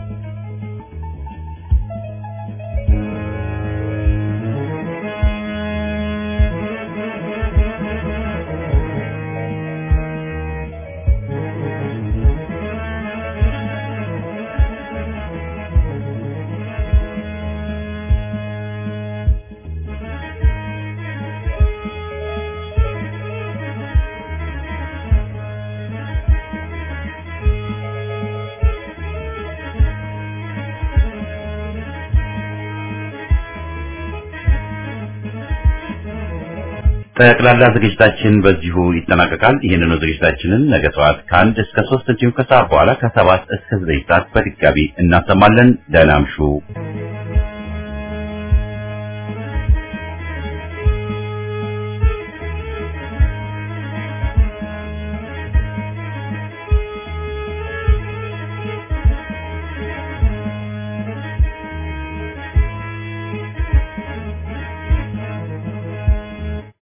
ጠቅላላ ዝግጅታችን በዚሁ ይጠናቀቃል። ይህንን ዝግጅታችንን ነገ ጠዋት ከአንድ እስከ ሶስት እንዲሁም ከሰዓት በኋላ ከሰባት እስከ ዘጠኝ ሰዓት በድጋሚ እናሰማለን። ደህና እምሹ።